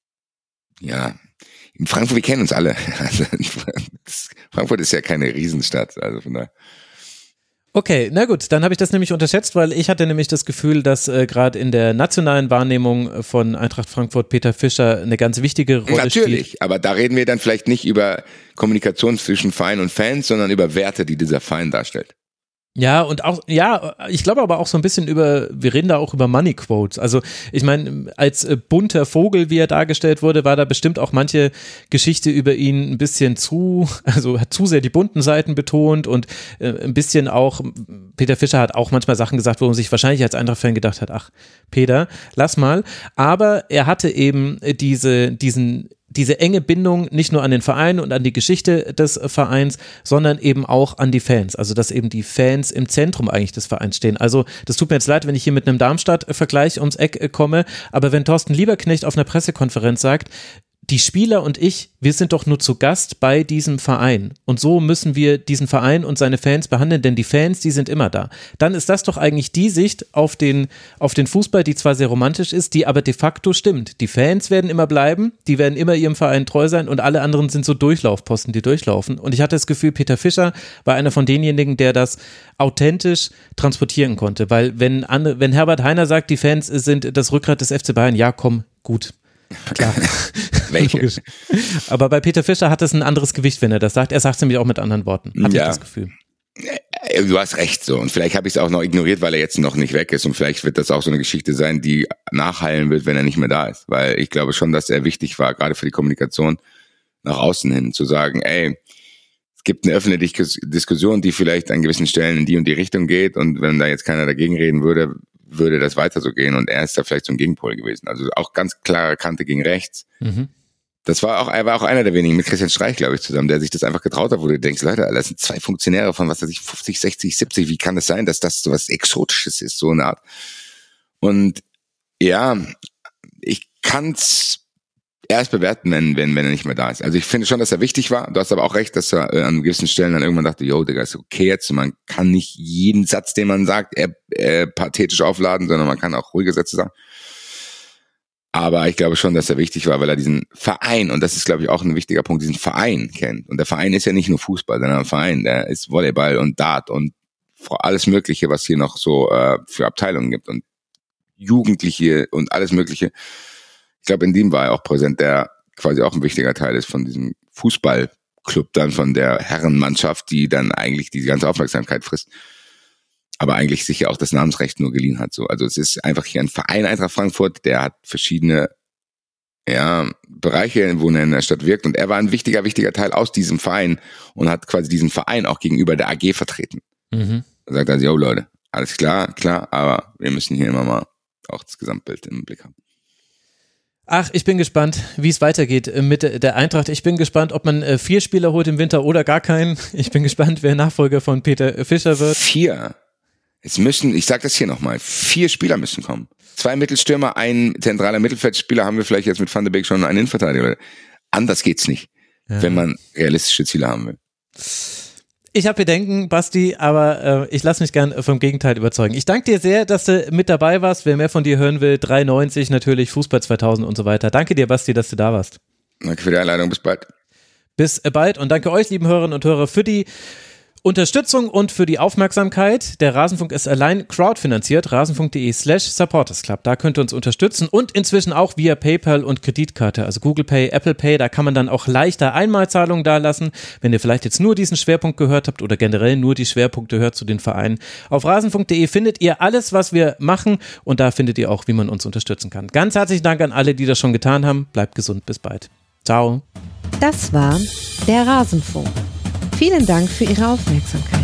ja, in Frankfurt, wir kennen uns alle. Also, Frankfurt ist ja keine Riesenstadt, also von daher. Okay, na gut, dann habe ich das nämlich unterschätzt, weil ich hatte nämlich das Gefühl, dass äh, gerade in der nationalen Wahrnehmung von Eintracht Frankfurt Peter Fischer eine ganz wichtige Rolle Natürlich, spielt. Natürlich, aber da reden wir dann vielleicht nicht über Kommunikation zwischen Verein und Fans, sondern über Werte, die dieser Verein darstellt. Ja, und auch, ja, ich glaube aber auch so ein bisschen über, wir reden da auch über Money Quotes. Also ich meine, als äh, bunter Vogel, wie er dargestellt wurde, war da bestimmt auch manche Geschichte über ihn ein bisschen zu, also hat zu sehr die bunten Seiten betont und äh, ein bisschen auch, Peter Fischer hat auch manchmal Sachen gesagt, wo man sich wahrscheinlich als Eintracht-Fan gedacht hat, ach, Peter, lass mal. Aber er hatte eben diese, diesen diese enge Bindung nicht nur an den Verein und an die Geschichte des Vereins, sondern eben auch an die Fans. Also, dass eben die Fans im Zentrum eigentlich des Vereins stehen. Also, das tut mir jetzt leid, wenn ich hier mit einem Darmstadt-Vergleich ums Eck komme, aber wenn Thorsten Lieberknecht auf einer Pressekonferenz sagt, die Spieler und ich, wir sind doch nur zu Gast bei diesem Verein. Und so müssen wir diesen Verein und seine Fans behandeln, denn die Fans, die sind immer da. Dann ist das doch eigentlich die Sicht auf den, auf den Fußball, die zwar sehr romantisch ist, die aber de facto stimmt. Die Fans werden immer bleiben, die werden immer ihrem Verein treu sein und alle anderen sind so Durchlaufposten, die durchlaufen. Und ich hatte das Gefühl, Peter Fischer war einer von denjenigen, der das authentisch transportieren konnte. Weil wenn, Anne, wenn Herbert Hainer sagt, die Fans sind das Rückgrat des F C Bayern, ja komm, gut. Klar. Welche? Aber bei Peter Fischer hat es ein anderes Gewicht, wenn er das sagt. Er sagt es nämlich auch mit anderen Worten. Hatte ja. ich das Gefühl. Du hast recht so. Und vielleicht habe ich es auch noch ignoriert, weil er jetzt noch nicht weg ist. Und vielleicht wird das auch so eine Geschichte sein, die nachhallen wird, wenn er nicht mehr da ist. Weil ich glaube schon, dass er wichtig war, gerade für die Kommunikation nach außen hin, zu sagen, ey, es gibt eine öffentliche Diskussion, die vielleicht an gewissen Stellen in die und die Richtung geht. Und wenn da jetzt keiner dagegen reden würde, würde das weiter so gehen und er ist da vielleicht so ein Gegenpol gewesen. Also auch ganz klare Kante gegen rechts. Mhm. Das war auch, er war auch einer der wenigen mit Christian Streich, glaube ich, zusammen, der sich das einfach getraut hat, wo du denkst, Leute, das sind zwei Funktionäre von, was weiß ich, fünfzig, sechzig, siebzig, wie kann das sein, dass das so was Exotisches ist, so eine Art. Und ja, ich kann's erst bewerten, wenn, wenn, wenn er nicht mehr da ist. Also ich finde schon, dass er wichtig war. Du hast aber auch recht, dass er äh, an gewissen Stellen dann irgendwann dachte, yo, Digga, ist okay jetzt. Man kann nicht jeden Satz, den man sagt, äh, äh, pathetisch aufladen, sondern man kann auch ruhige Sätze sagen. Aber ich glaube schon, dass er wichtig war, weil er diesen Verein, und das ist, glaube ich, auch ein wichtiger Punkt, diesen Verein kennt. Und der Verein ist ja nicht nur Fußball, sondern ein Verein, der ist Volleyball und Dart und alles Mögliche, was hier noch so äh, für Abteilungen gibt und Jugendliche und alles Mögliche. Ich glaube, in dem war er auch präsent, der quasi auch ein wichtiger Teil ist von diesem Fußballclub dann, von der Herrenmannschaft, die dann eigentlich die ganze Aufmerksamkeit frisst. Aber eigentlich sich ja auch das Namensrecht nur geliehen hat. So, also es ist einfach hier ein Verein Eintracht Frankfurt, der hat verschiedene ja, Bereiche, wo er in der Stadt wirkt. Und er war ein wichtiger, wichtiger Teil aus diesem Verein und hat quasi diesen Verein auch gegenüber der A G vertreten. Mhm. Er sagt also, yo Leute, alles klar, klar, aber wir müssen hier immer mal auch das Gesamtbild im Blick haben. Ach, ich bin gespannt, wie es weitergeht mit der Eintracht. Ich bin gespannt, ob man vier Spieler holt im Winter oder gar keinen. Ich bin gespannt, wer Nachfolger von Peter Fischer wird. Vier? Es müssen, ich sag das hier nochmal, vier Spieler müssen kommen. zwei Mittelstürmer, ein zentraler Mittelfeldspieler, haben wir vielleicht jetzt mit Van de Beek schon einen Innenverteidiger. Anders geht's nicht, ja. wenn man realistische Ziele haben will. Ich habe Bedenken, Basti, aber äh, ich lasse mich gern vom Gegenteil überzeugen. Ich danke dir sehr, dass du mit dabei warst. Wer mehr von dir hören will, drei neunzig natürlich, Fußball zweitausend und so weiter. Danke dir, Basti, dass du da warst. Danke für die Einladung, bis bald. Bis bald und danke euch, lieben Hörerinnen und Hörer, für die Unterstützung und für die Aufmerksamkeit. Der Rasenfunk ist allein crowdfinanziert, rasenfunk.de slash supportersclub. Da könnt ihr uns unterstützen und inzwischen auch via PayPal und Kreditkarte, also Google Pay, Apple Pay. Da kann man dann auch leichter Einmalzahlungen dalassen, wenn ihr vielleicht jetzt nur diesen Schwerpunkt gehört habt oder generell nur die Schwerpunkte hört zu den Vereinen. Auf rasenfunk.de findet ihr alles, was wir machen und da findet ihr auch, wie man uns unterstützen kann. Ganz herzlichen Dank an alle, die das schon getan haben. Bleibt gesund, bis bald. Ciao. Das war der Rasenfunk. Vielen Dank für Ihre Aufmerksamkeit.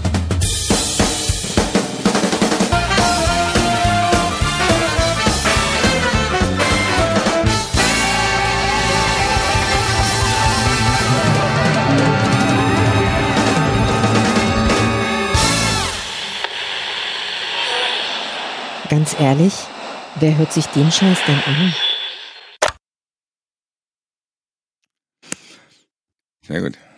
Ganz ehrlich, wer hört sich den Scheiß denn an? Sehr gut.